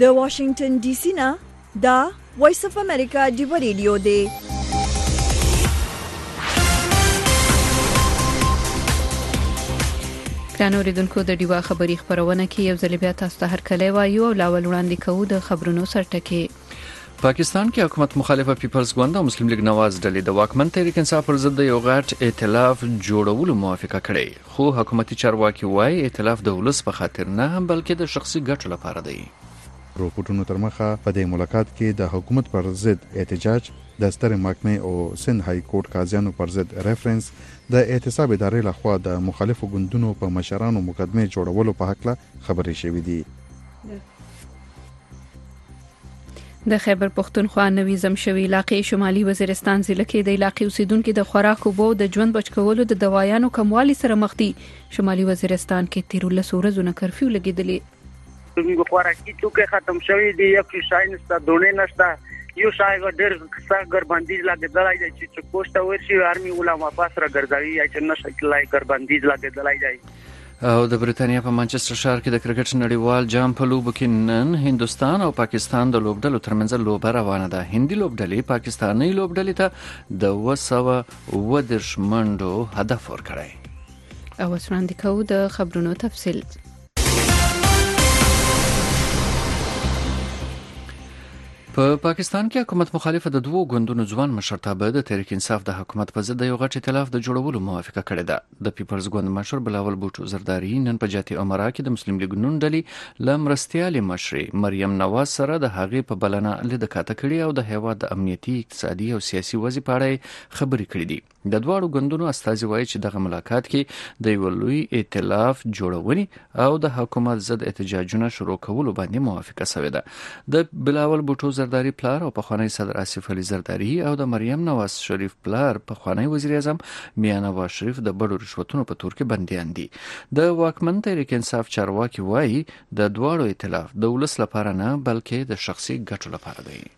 Speaker 1: د واشنگټن ډي سي نه دا وایس اف امریکا ډیو ریډیو دی.
Speaker 2: ګران اوریدونکو د ډیوا خبری خبرونه کې یو ځل بیا تاسو ته هرکلی وایو او لاول وړاندې کوو د خبرونو سرټکی.
Speaker 3: پاکستان کې حکومت مخالفه پیپلز ګوند او مسلم لیگ نواز ډلې د واکمن تحریک انصاف پر ضد یو غټ ائتلاف جوړولو موافقه کړې، خو حکومتي چارواکي وایي ائتلاف د ولس په خاطر نه بلکې د شخصي ګټو لپاره دی.
Speaker 4: روپورټونو تر مخه په دې ملاقات کې د حکومت پر ضد احتجاج د ستر محکمې او سند های کورټ قاضیانو پر ضد ریفرنس د احتساب ادارې لخوا د مخالفو ګوندونو په مشرانو مقدمه جوړولو په حق له خبرې شوې دي.
Speaker 2: د خیبر پختونخوا نوې زمشوي علاقې شمالي وزیرستان ضلع کې د علاقې اوسیدونکو د خوراک او بو د ژوند بچ کولو د دوايانو کموالي سره مخ دي. شمالي وزیرستان کې تیر له سورزونه کرفیو لګیدلې.
Speaker 5: موږ خوراکي توکي ختم شوی دي، یو کې شاین نشته، دونه نشته، یو شای ډېر څنګه ګربندیز لګیدلای دی چې کوسټه ورشي آرمي علماء پاس را ګرځوي یا چې نشه لای ګربندیز لګیدلای دی.
Speaker 3: او د بریتانیا په مانچستر ښار کې د کرکټ نړیوال جام په لوبو کې نن هندستان او پاکستان د لوبډلو ترمنځ لوبه روانه ده. هندي لوبډلې پاکستاني لوبډلې ته د وسوه ودرش منډو هدف ورکړی.
Speaker 2: او وسراندې کوو د خبرونو تفصیل.
Speaker 3: په پاکستان کې حکومت مخالفه د دوو ګوندونو ځوان مشرتابه د تحریک انصاف د حکومت په ضد یو غټ ائتلاف د جوړولو موافقه کړې ده. د پیپلز ګوند مشر بلاول بوټو زرداری نن په جاتي امرا کې د مسلم لیگ نون ډلې لمرستيالي مشرې مریم نواز سره د هغې په بلنه لید کاته کړي او د هیواد د امنیتي، اقتصادي او سیاسي وضع په اړه خبرې کړې دي. د دواړو ګوندونو استازي وایي چې دغه ملاقات کې د یو لوی ائتلاف جوړونې او د حکومت ضد احتجاجونه شروع کولو باندې موافقه شوې ده. د بلاول بوټو زرداری پلار او پخوانی صدر آصف علي زرداری او د مریم نواز شریف پلار پخوانی وزیر اعظم میاں نواز شریف د بډو رشوتونو په تور کې بنديان دي. د واکمن تحریک انصاف چارواکي وایي د دواړو ائتلاف د ولس لپاره نه بلکې د شخصي ګټو لپاره دی.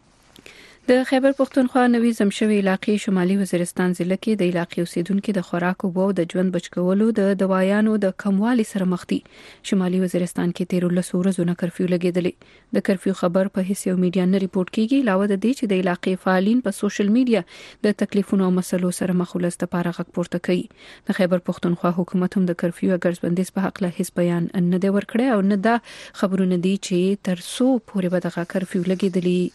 Speaker 2: د خیبر پختونخوا نوې زمشوي علاقې شمالي وزیرستان ضلع کې د علاقې اوسیدونکو د خوراک او بو د ژوند بچ کولو د دوايانو د کموالي سره مخ دي. شمالي وزیرستان کې تیر له سورزونه کرفیو لګیدلې. د کرفیو خبر په هیڅ یو میډیا نه ریپورت کیږي، علاوه د دې چې د علاقې فعالین په سوشل میډیا د تکلیفونو او مسلو سره مخ ولست لپاره غږ پورته کوي. د خیبر پختونخوا حکومت هم د کرفیو ګرځبندیز په حق له هیڅ بیان نه دی ورکړی او نه دا خبرونه دي چې تر څو پورې به دغه کرفیو لګیدلې.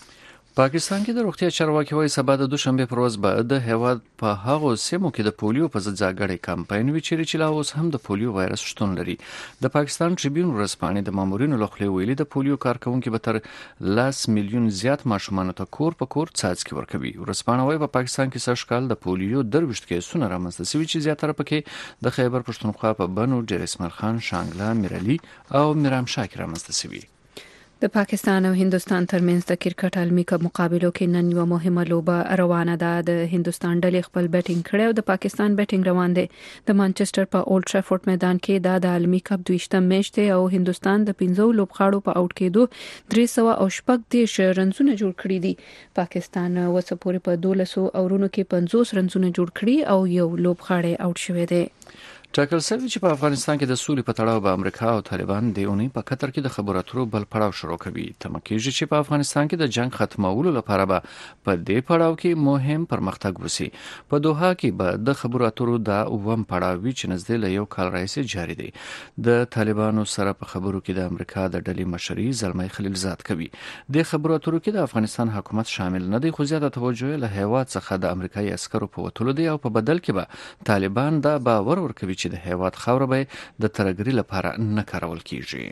Speaker 3: پاکستان کې د روغتیا چارواکي وایي سبا د دوشنبه پر ورځ به د هیواد په هغو سیمو کې د پولیو په ضد ځانګړی کمپاین وی چې لا اوس هم د پولیو وایرس شتون لري. د پاکستان ټریبیون ورځپاڼې د مامورینو لخوا ویلي د پولیو کارکونکو به تر لاس میلیون زیات ماشومان ته کور په کور څاڅکي ورکوي. ورځپاڼه وايي په پاکستان کې سږ کال د پولیو درويشت کیسونه رامنځته شوي چې زیاتره پکې د خیبر پښتونخوا په بنو ډیر اسماعیل خان، شانګله، میرعلی او میرام شاه کې رامنځته شوي.
Speaker 2: د پاکستان او هندستان ترمنځ د کرکټ عالمي کپ مقابلو کې نن یو مهمه لوبه روانه ده. د هندستان ډلې خپل بیټینګ کړي او د پاکستان بیټینګ روان دي. د مانچستر په اولډ ټرافورد میدان کې دا د عالمي کپ دویشتم میچ دی او هندستان د پنځو لوبغاړو په اوټ کېدو درې سوه او شپږ دیرش رنزونه جوړ کړي دي. پاکستان وسه پورې په دولسو اورونو کې پنځوس رنزونه جوړ کړي او یو لوبغاړی اوټ شوی دی.
Speaker 3: ټاکل شوی چې په افغانستان کې د سولې په تړاو به امریکا او طالبان د اونۍ په قطر کې د خبرو اترو بل پړاو شروع کوي. تمه کېږي چې په افغانستان کې د جنگ ختمولو لپاره به په دې پړاو کې مهم پرمختګ وشي. په دوحه کې به د خبرو اترو د اووم پړاو چې نږدې له یو کال راهیسې جاری دی. د طالبانو سره په خبرو کې د امریکا د ډلې مشري زلمي خلیلزاد کوي. د خبرو اترو کې د افغانستان حکومت شامل نه دی، خو زیاته توجه له هیواد څخه د امریکایي عسکرو په وټولو دی او په بدل کې به طالبان دا باور ورکوي چې د هیواد خاور به د ترګری لپاره نه کارول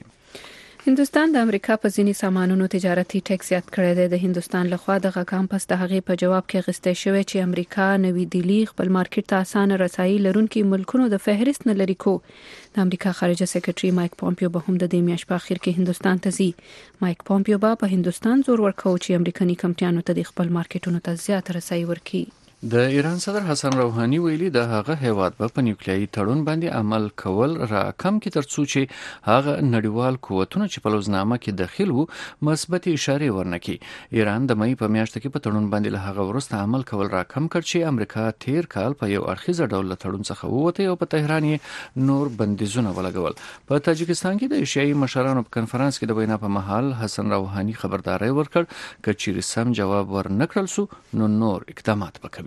Speaker 3: کیږي.
Speaker 2: هندستان د امریکا په ځینی سامانونو تجارتي ټیکس زیات کړی دی. د هندستان لخوا دغه کمپس د هغې په جواب کې غستې شوی چې امریکا نوی دلی خپل مارکیټ ته اسانه رسایي لرونکي ملکونو د فهرست نه لري کو. د امریکا خارجه سکرټري مایک پومپیو به هم د دې میاشتې په اخر کې هندستان ته ځي. مایک پومپیو به په هندستان زور ورکوي چې امریکایي کمپنیانو ته د خپل مارکیټونو ته زیات رسایي ورکړي.
Speaker 3: د ایران صدر حسن روحاني ویلي د هغه هیواد په نیوکلیري تړون باندې عمل کول را کم کی ترڅو چې هغه نړیوال قوتونه چې په لوزنامه کې داخل وو مثبت اشاره ورنکي. ایران د مې په میاشت کې په تړون باندې له هغه وروسته عمل کول را کم کړ چې امریکا تیر کال په یو اړخیزه ډول تړون څخه ووته او په تهران یې نور بندیزونه ولګول. په تاجکستان کې د ایشیایي مشرانو په کنفرانس کې د وینا په محل حسن روحاني خبرداري ورکړ چې چیرې سم جواب ورنکړل سو نو نور اقدامات وکړي.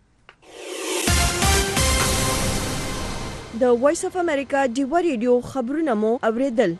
Speaker 1: د وایس اف امریکا ډیوا ریډیو خبرونه مو اوریدل.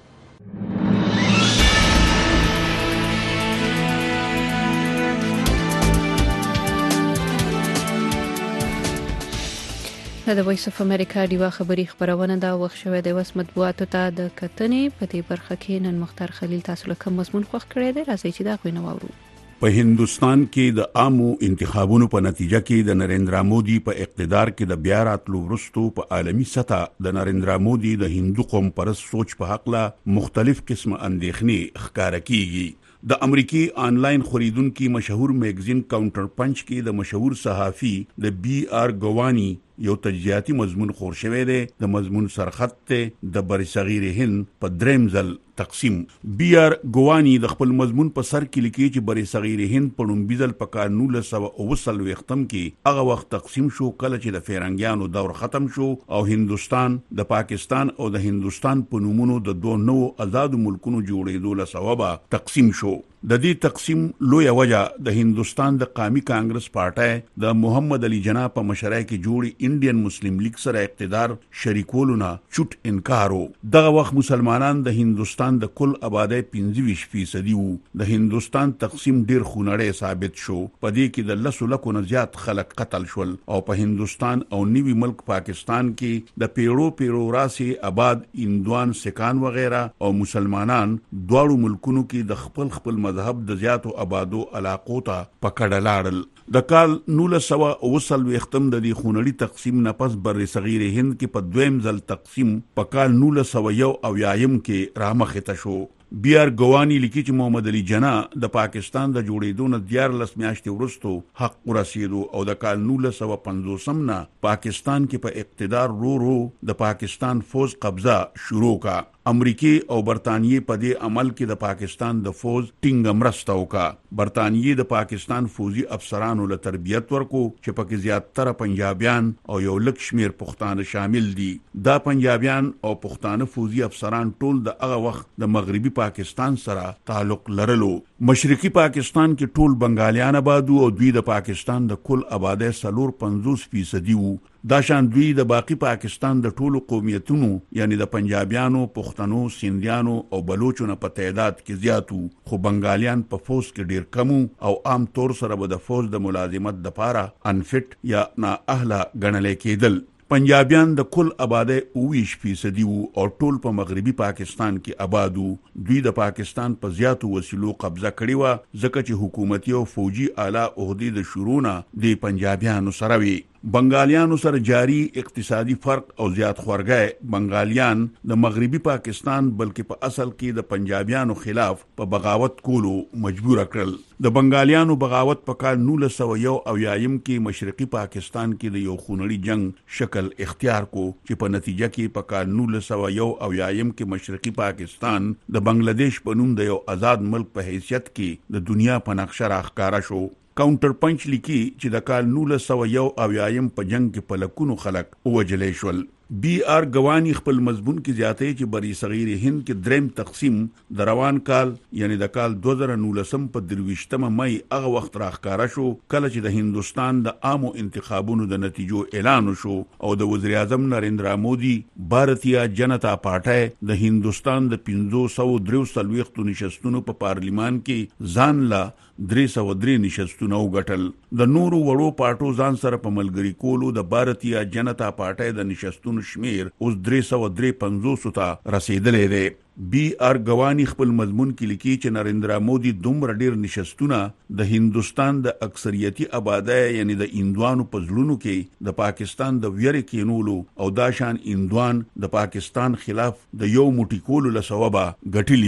Speaker 2: د وایس اف امریکا ډیوا خبری خبرونه دا وخت شوه د وس مطبوعاتو ته د کتنې په دې برخه کې نن مختار خلیل تاسو له کوم مضمون خوښ کړی دی راځي چې دا غوښنه واورو.
Speaker 18: په هندستان کې د عامو انتخابونو په نتیجه کې د نریندرا مودي په اقتدار کې د بیا راتلو وروسته په عالمي سطح د نریندرا مودي د هندو قوم پرست سوچ په حق لا مختلف قسم اندېښنې ښکارا کیږي. د امریکي آنلاین خریدونکو مشهور میگزین کاونټر پنچ کې د مشهور صحافي د بی آر ګوانی یو تجزیاتی مضمون خور شوی دی. د مضمون سرخط ته د برصغیر هند په دریم ځل تقسیم. بی آر ګوانی د خپل مضمون په سر کې لیکي چې برصغیر هند په لومبي ځل په کال نولس سوه اوه څلوېښتم کې هغه وخت تقسیم شو کله چې د فیرنګیانو دور ختم شو او هندستان د پاکستان او د هندستان په نومونو د دوه نوو آزادو ملکونو جوړېدو له سببه تقسیم شو. د دې تقسیم لوی وجه د هندستان د قومي کانګرس پارټي د محمد علي جناح په مشرۍ کې جوړی انډین مسلم لیگ سره اقتدار شریکولو نه چټ انکار وو. دغه وخت مسلمانان د هندستان د کل آبادی پنځه ویشت فیصدي وو. د هندستان تقسیم ډیر خونړی ثابت شو. په دې کې د لسو لکو نه زیات خلک قتل شول او په هندستان او نیوي ملک پاکستان کې د پیړو پیړو راسي آباد هندوان سکان وغیرہ او مسلمانان دواړو ملکونو کې د خپل خپل مذهب د زیاتو آبادو علاقو ته پکړه لاړل. د کال نولس سوه اوه څلوېښتم د دې خونړي تقسیم نه پس بر صغیر هند کې په دویم ځل تقسیم په کال نولس سوه یو اویایم کې رامخته شو. بی آر ګوانی لیکي چې محمد علي جناح د پاکستان د جوړېدو نه دیارلس میاشتې وروسته حق ورسېدو او د کال نولس سوه پنځوسم نه پاکستان کې په اقتدار رو رو د پاکستان فوج قبضه شروع کا. امریکای او برتانیې په دې عمل کې د پاکستان د فوج ټینګ مرسته وکړه. برتانیې د پاکستان فوجي افسرانو له تربیت ورکو چې پکې زیاتره پنجابیان او یو لږ شمیر پښتانه شامل دي. دا پنجابیان او پښتانه فوجي افسران ټول د هغه وخت د مغربي پاکستان سره تعلق لرلو. مشرقي پاکستان کې ټول بنگالیان آبادو او دوی د پاکستان د کل آبادی څلور پنځوس فیصدي وو. دا شان دوی د باقی پاکستان د ټولو قومیتونو یعنی د پنجابیانو، پښتنو، سیندیانو او بلوچو نه په تعداد کې زیاتو، خو بنگالیان په فوج کې ډیر کم او عام طور سره به د فوج د ملازمت لپاره انفټ یا نااهله ګڼل کېدل. پنجابیان د کل آبادی اویش فیصدي وو او ټول په مغربي پاکستان کې آبادو. دوی د پاکستان په زیاتو وسیلو قبضه کړې وه ځکه چې حکومتي او فوجي اعلی عہدې د شروع نه د پنجابیانو سره وي. بنگالیانو سره جاری اقتصادي فرق او زیات خورګای بنگالیان د مغربي پاکستان بلکې په اصل کې د پنجابیانو خلاف په بغاوت کولو مجبور کړل. د بنگالیانو بغاوت په کال نولس سوه یو اویایم کې مشرقي پاکستان کې د یو خونړي جنگ شکل اختیار کو چې په نتیجه کې په کال نولس سوه یو اویایم کې مشرقي پاکستان د بنگلاديش په نوم د یو آزاد ملک په حیثیت کې د دنیا په نقشه راښکاره شو. کاونټر پنچ لیکي چې د کال نولس سوه یو اویایم په جنگ کې په لکونو خلک ووژل شول. بی آر ګوانی خپل مضمون کې زیاتې چې بری صغیر هند کې دریم تقسیم د روان کال یعنی د کال دوه زره نولسم په درویشتمه مای هغه وخت راښکاره شو کله چې د هندستان د عامو انتخابونو د نتیجو اعلان شو او د وزیر اعظم نریندرا مودي بھارتیا جنتا پارټي د هندستان د پنځه سوه درې څلوېښتو نشستونو په پارلیمان کې ځان لا درې سوه درې نشستونه وګټل. د نورو وړو پارټو ځان سره په ملګري کولو د بھارتیا جنتا پارټي د نشستونو شمیر اوس درې سوه درې پنځوس ته رسیدلی دی. بی آر ګوانی خپل مضمون کې لیکي چې نریندرا مودي دومره ډیر نشستونه د هندستان د اکثریتي آبادی یعنی د هندوانو په زړونو کې د پاکستان د ویرې کېنولو او دا شان هندوان د پاکستان خلاف د یو موټی کولو له سببه ګټلي دي.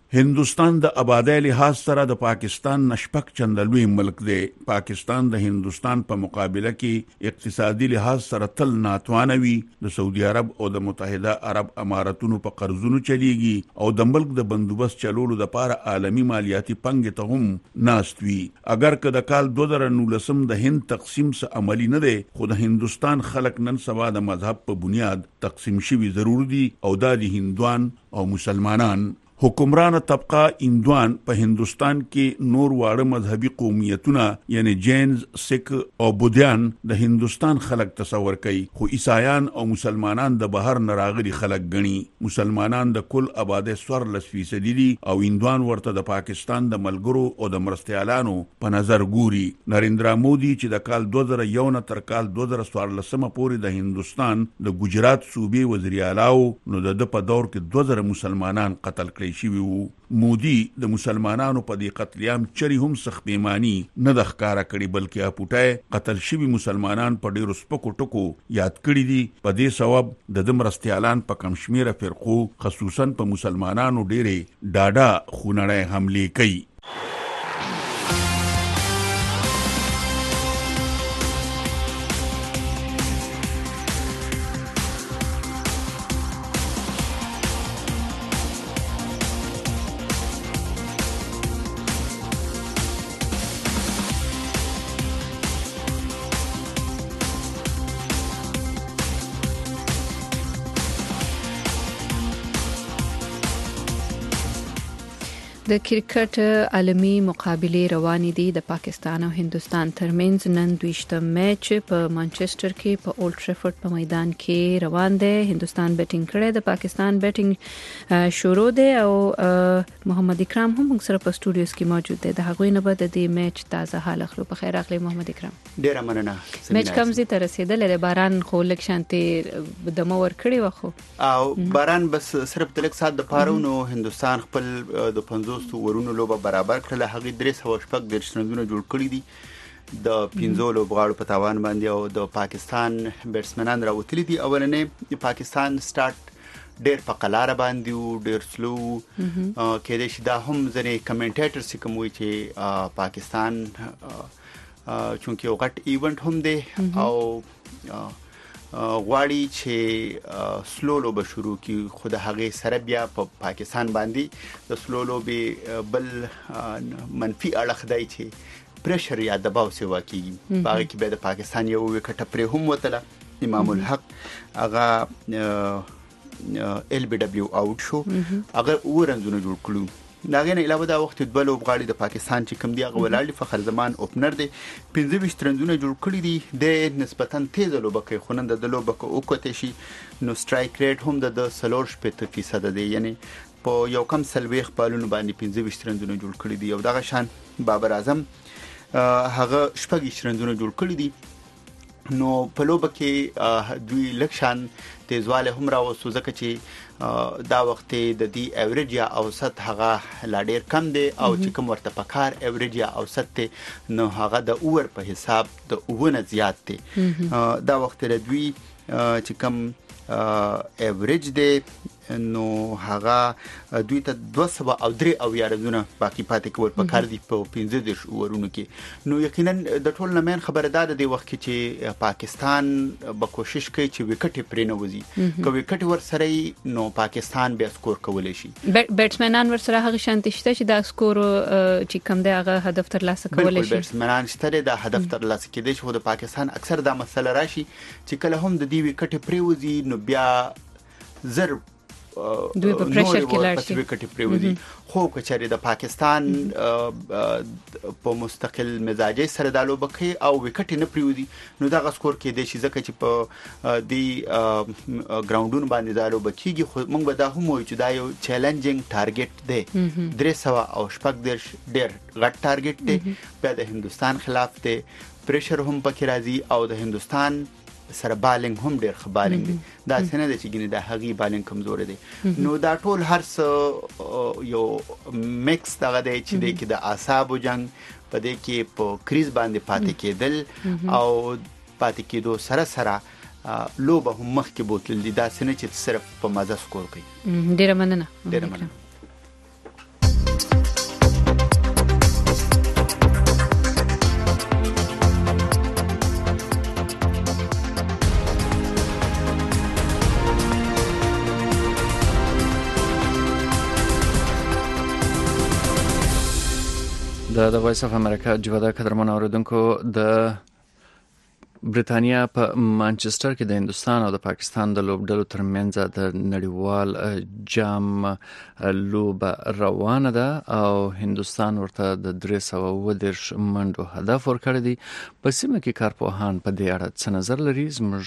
Speaker 18: هندستان د آبادی لحاظ سره د پاکستان نشپک چندلوي ملک دی. پاکستان د هندستان په مقابله کې اقتصادي لحاظ سره تل ناتوانه وي. د سعودي عرب او د متحده عرب اماراتونو په قرضونو چلیږي او د ملک د بندوبست چلولو د پاره عالمی مالیاتي پنګ ته هم ناست وي. اگر که د کال دوه زره نولسم د هند تقسیم سره عملی نه دی، خو د هندستان خلک نن سبا د مذهب په بنیاد تقسیم شوي ضرور دي او دا د هندوان او مسلمانان. حکمران طبقه هندوان په هندستان کې نور واړه مذهبي قومیتونه یعنی جینز، سکھ او بودیان د هندستان خلک تصور کوي، خو عیسایان او مسلمانان د بهر نراغلي خلک ګڼي. مسلمانان د کل آبادی څوارلس فیصدي دي او هندوان ورته د پاکستان د ملګرو او د مرستیالانو په نظر ګوري. نریندرا مودي چې د کال دوه زره یو نه تر کال دوه زره څوارلسمه پورې د هندستان د ګجرات صوبې وزیر اعلی و، نو د په دور کې دوه زره مسلمانان قتل کړي شوي وو. مودي د مسلمانانو په دې قتلیام چری هم سخت پیمانی نه د ښکارا کړي، بلکې اپوټای قتل شوي مسلمانان په ډیرو سپکو ټکو یاد کړي دي. په دې سبب د مرستیالان په کم شمیره فرقو خصوصا په مسلمانانو ډیره ډاډه خونړی حمله کوي.
Speaker 2: د کرکټ عالمي مقابله روانې دي. د پاکستان او هندستان ترمنځ نن دویشتم میچ په مانچستر کې په اولډ ټریفورډ په میدان کې روان دی. هندستان بیټینګ کړي، د پاکستان بیټینګ شروع دی او محمد اکرام هم موږ سره په سټوډیوز کې موجود دی. د هغوی نه به د دې میچ تازه حال اخلو. په خیر اخلي محمد اکرام.
Speaker 19: ډیره مننه.
Speaker 2: میچ کوم ځای ته رسیدل؟ د باران خو لک شانتي د مور کړي وخو
Speaker 19: او باران بس صرف د لک سات د پارونو هندستان خپل د پنځوس ورونو لوبه برابر کړله. هغه درې سوه شپږ دېرش رنونه جوړ کړي دي د پنځو لوبغاړو په تاوان باندې او د پاکستان بیټسمنان راوتلي دي. اولنې د پاکستان سٹارټ ډېر په قلاره باندې او ډېر سلو کېدای شي. دا هم ځینې کمنټیټرز چې کوم وایي چې پاکستان چونکې یو غټ ایونټ هم دی او غواړي چې سلو لوبه شروع کی، خو د هغې سره بیا په پاکستان باندې د سلو لوبې بل منفي اړخ دی چې پریشر یا دباو سیوا کیږي. په هغې کې بیا د پاکستان یو وکټه پرې هم وتله، امام الحق هغه ال بي ډبلیو آوټ شو، هغه اووه رنزونه جوړ کړو. دا غینه علاوه دا وخت د بل لوبغاړي د پاکستان چې کوم دی هغه ولاړ فخر زمان اوپنر دی، پنځه ویشت رنزونه جوړ کړي دي. د نسبتا تیز لوبه کوي، خو نن د لوبه کو وکته شي نو سټرایک ریټ هم د سلور شپږ فیصد دی، یعنی په یو کم سلويخ بالونو باندې پنځه ویشت رنزونه جوړ کړي دي. او دغه شان بابر اعظم هغه شپږ رنزونه جوړ کړي دي. نو په لوبه کې دوی لکشان تیزواله هم راوستو، ځکه چې دا وخت د دې ایوریج یا اوسط هغه لا ډیر کم دی او چې کوم ورته پکار ایوریج یا اوسط ته نو هغه د اوور په حساب د اوه نه زیات دی. دا وخت د دوی چې کوم ایوریج دی نو هغه دوی ته دوه سوه او درې اویا رنونه باقي پاتې کول پکار دي په پنځه دېرش اوورونو کې. نو یقینا د ټول نه مین خبره ده د دې وخت کې چې پاکستان به کوشش کوي چې وکټ پرې نه وځي. که وکټ ورسره نو پاکستان بیا سکور کولی شي.
Speaker 2: بیټسمنان ورسره هغه شانتي شته چې دا سکور چې کوم دی هغه هدف ترلاسه کولی شي.
Speaker 19: بیټسمنان شته د هدف ترلاسه کېدی شي، خو د پاکستان اکثر دا مسله راشي چې کله هم د دې وکټ پرې وځي نو بیا زر
Speaker 2: دوی په پریشر کې لاړ شي
Speaker 19: وکټ پریوزي. خو کچاري د پاکستان په مستقل مزاجي سره د لوبه کوي او وکټ نه پریوزي نو دا غسکور کې د شي ځکه چې په دی ګراوندونو باندې د لوبه کیږي. خو موږ به دا هم وایو چې دا یو چیلنجینګ ټارګټ دی، درې سوه او شپږ دېرش ډېر غټ ټارګټ دی. بیا د هندستان خلاف دی، پریشر هم پکې راځي او د هندستان سره بالینګ هم ډیر ښه بالینګ دی. دا څنګه د چې ګینه د هغي بالینګ کمزور دی. نو دا ټول هر څه یو میکس دغه دی چې د کې د اعصابو جنگ په دې کې په کریز باندې پاتې کېدل او پاتې کېدو سره سره لوبه هم مخ کې بوتل دي. دا څنګه چې صرف په مزه سکور کوي.
Speaker 2: ډیر مننه.
Speaker 19: ډیر مننه.
Speaker 3: د وایس اف امریکا جوړه قدرمن اوریدونکو د برتانیا په مانچستر کې د هندستان او د پاکستان د لوبډلو ترمنځ د نړیوال جام لوب روانه ده او هندستان ورته د درې سوه اووه دېرش منډو هدف ورکړی دی. په سیمه کې کارپوهان په دې اړه څه نظر لري؟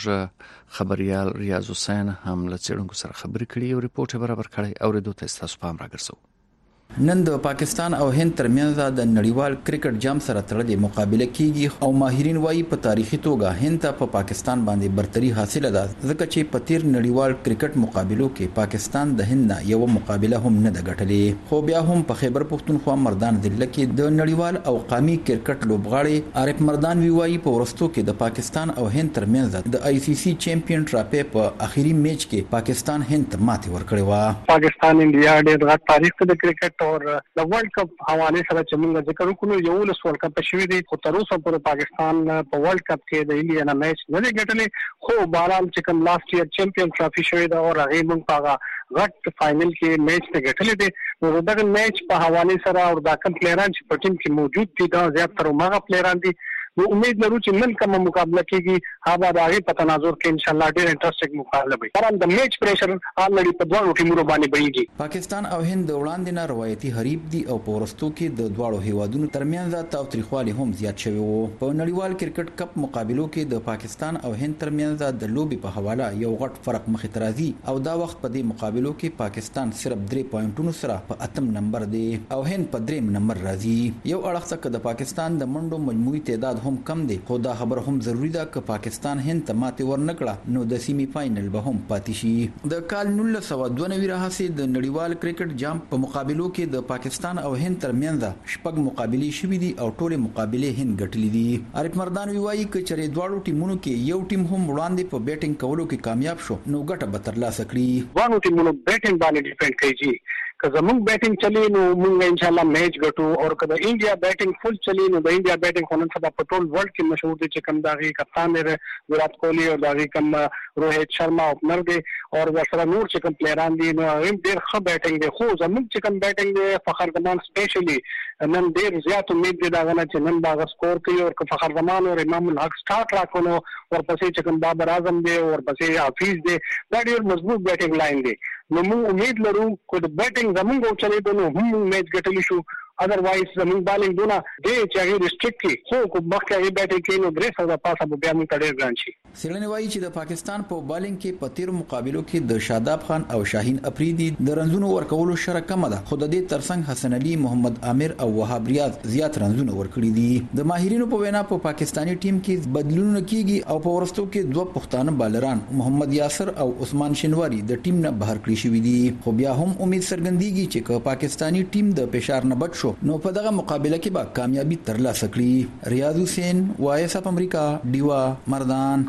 Speaker 3: زموږ خبريال ریاض حسین هم له څېړونکو سره خبرې کړې او ریپورت برابر کړی. اوریدو ته تاسو پام راګرځو.
Speaker 6: نن د پاکستان او هند ترمنځ د نړیوال کرکټ جام سره تړلې مقابله کیږي او ماهرین وایي په تاریخي توګه هند ته په پاکستان باندې برتري حاصله ده ځکه چې په تیر نړیوال کرکټ مقابلو کې پاکستان د هند نه یو مقابله هم نه ده ګټلې. خو بیا هم په خیبر پختونخوا مردان ضلع کې د نړیوال او قومي کرکټ لوبغاړي عارف مردان وی په ورستو کې د پاکستان او هند ترمنځ د آی سی سی چیمپیون ټرافي په اخیری میچ کې پاکستان هند ته ماتې ورکړې و.
Speaker 7: پاکستان انډیا ډېر غټ تاریخ د کرکټ اور د ورلد کپ حواله سره چې موږ ذکر وکړو یو لس ورلد کپ شوی دی خو تر اوسه پورې پاکستان په ورلد کپ کې د انډیا نه میچ نه دی ګټلی. خو بهرحال چې کوم لاست ایئر چیمپیون ټرافي شوی دا او هغه موږ په غټ فائنل کې میچ نه ګټلی دی. نو دغه میچ په حواله سره او دا کوم پلیران چې په ټیم کې موجود دي دا زیات تر هغه پلیران دي. نو امید لرو چې نن کومه مقابله کیږي هغه د هغه په تناظر کې ان شاء الله ډېر انټرېسټینګ مقابله وي. هر د میچ پریشر آلریډي په دوه ټیمونو باندې بېږي.
Speaker 6: پاکستان او هند د وړاندې نه روایتي حریف دي او په ورستو کې د دواړو هیوادونو ترمنځ تاوتریخوالي هم زیات شوی وو. په نړیوال کرکټ کپ مقابلو کې د پاکستان او هند ترمنځ د لوبي په حواله یو غټ فرق مخې ته راځي او دا وخت په دې مقابلو کې پاکستان صرف درې پوینټونو سره په اتم نمبر دی او هند په دریم نمبر راځي. یو اړخ څخه د پاکستان د منډو مجموعي تعداد هم کم دی خو دا خبر هم ضروری ده چې پاکستان هند ته ماتې ورنکړه نو د سیمی فائنل به هم پاتې شي. د کال نولس سوه دوه نوي راهیسې د نړیوال کرکټ جام په مقابلو کې د پاکستان او هند ترمنځ شپږ مقابلې شوې دي او ټولې مقابلې هند ګټلې دي. عارف مردان وایي چې چېرې دواړو ټیمونو کې یو ټیم هم وړاندې په بیټینګ کولو کې کامیاب شو نو ګټه به ترلاسه کړي.
Speaker 7: دواړو ټیمونو بیټینګ باندې ډیپند کوي. که زموږ بیټینګ چلی نو موږ ان شاء الله میچ ګټو او که د انډیا بیټینګ فل چلی نو د انډیا بیټینګ خو نن سبا په ټول ورلد کې مشهور دي چې کوم داغي کپتان دی ویرات کوهلی او داغي کوم روهیت شرما اوپنر دی او ورسره نور چې کوم پلیران دي نو هم ډېر ښه بیټینګ دی. خو زموږ چې کوم بیټینګ دی فخر زمان سپیشلی نن ډېر زیات امید دی دا غنه چې نن باغ سکور کوي او که فخر زمان او امام الحق سٹارټ راکونو ورپسې چې کوم بابر اعظم دی او ورپسې حفیظ دی دا ډېر مضبوط بیټینګ لاین دی. نو موږ امید لرو چې د بیټینګ زموږ او چلے دونو هم میچ ګټلی شو. otherwise زموږ بالینګ دونه دی چې هغه ریسټریکټ کی خو کو مخکې هغه بیټینګ کې نو درې سوه پاسه به بیا موږ ډېر ګران شي.
Speaker 6: سیلنی وایي چې د پاکستان په بالینګ کې په تیر مقابلو کې د شاداب خان او شاهین افریدي د رنزونو ورکولو شره کم ده خو د دې ترڅنګ حسن علي محمد عامر او وهاب ریاض زیات رنزونه ورکړي دي. د ماهرینو په وینا په پاکستانی ټیم کې بدلونونه کیږي او په ورستو کې دوه پښتانه بالران محمد یاسر او عثمان شنواری د ټیم نه بهر کړی شوی دي. خو بیا هم امید څرګندېږي چې که پاکستانی ټیم د فشار نه بچ شو نو په دغه مقابله کې به کامیابی ترلاسه کړي. ریاض حسین وایس اف امریکا ډیوا مردان.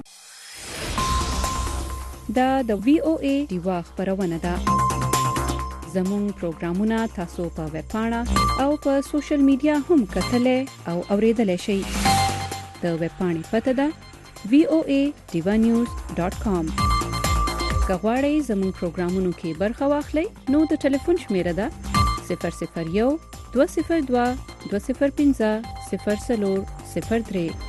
Speaker 2: دا د وی او ای ډیوا خبرونه ده. زموږ پروګرامونه تاسو په ویب پاڼه او په سوشل میډیا هم کتلای او اوریدلای شئ. د ویب پاڼې پته ده وی او ای ډیوا نیوز ډاټ کام. که غواړئ زموږ پروګرامونو کې برخه واخلئ نو د ټلیفون شمیره ده صفر صفر یو دوه صفر دوه دوه صفر پنځه صفر څلور صفر درې.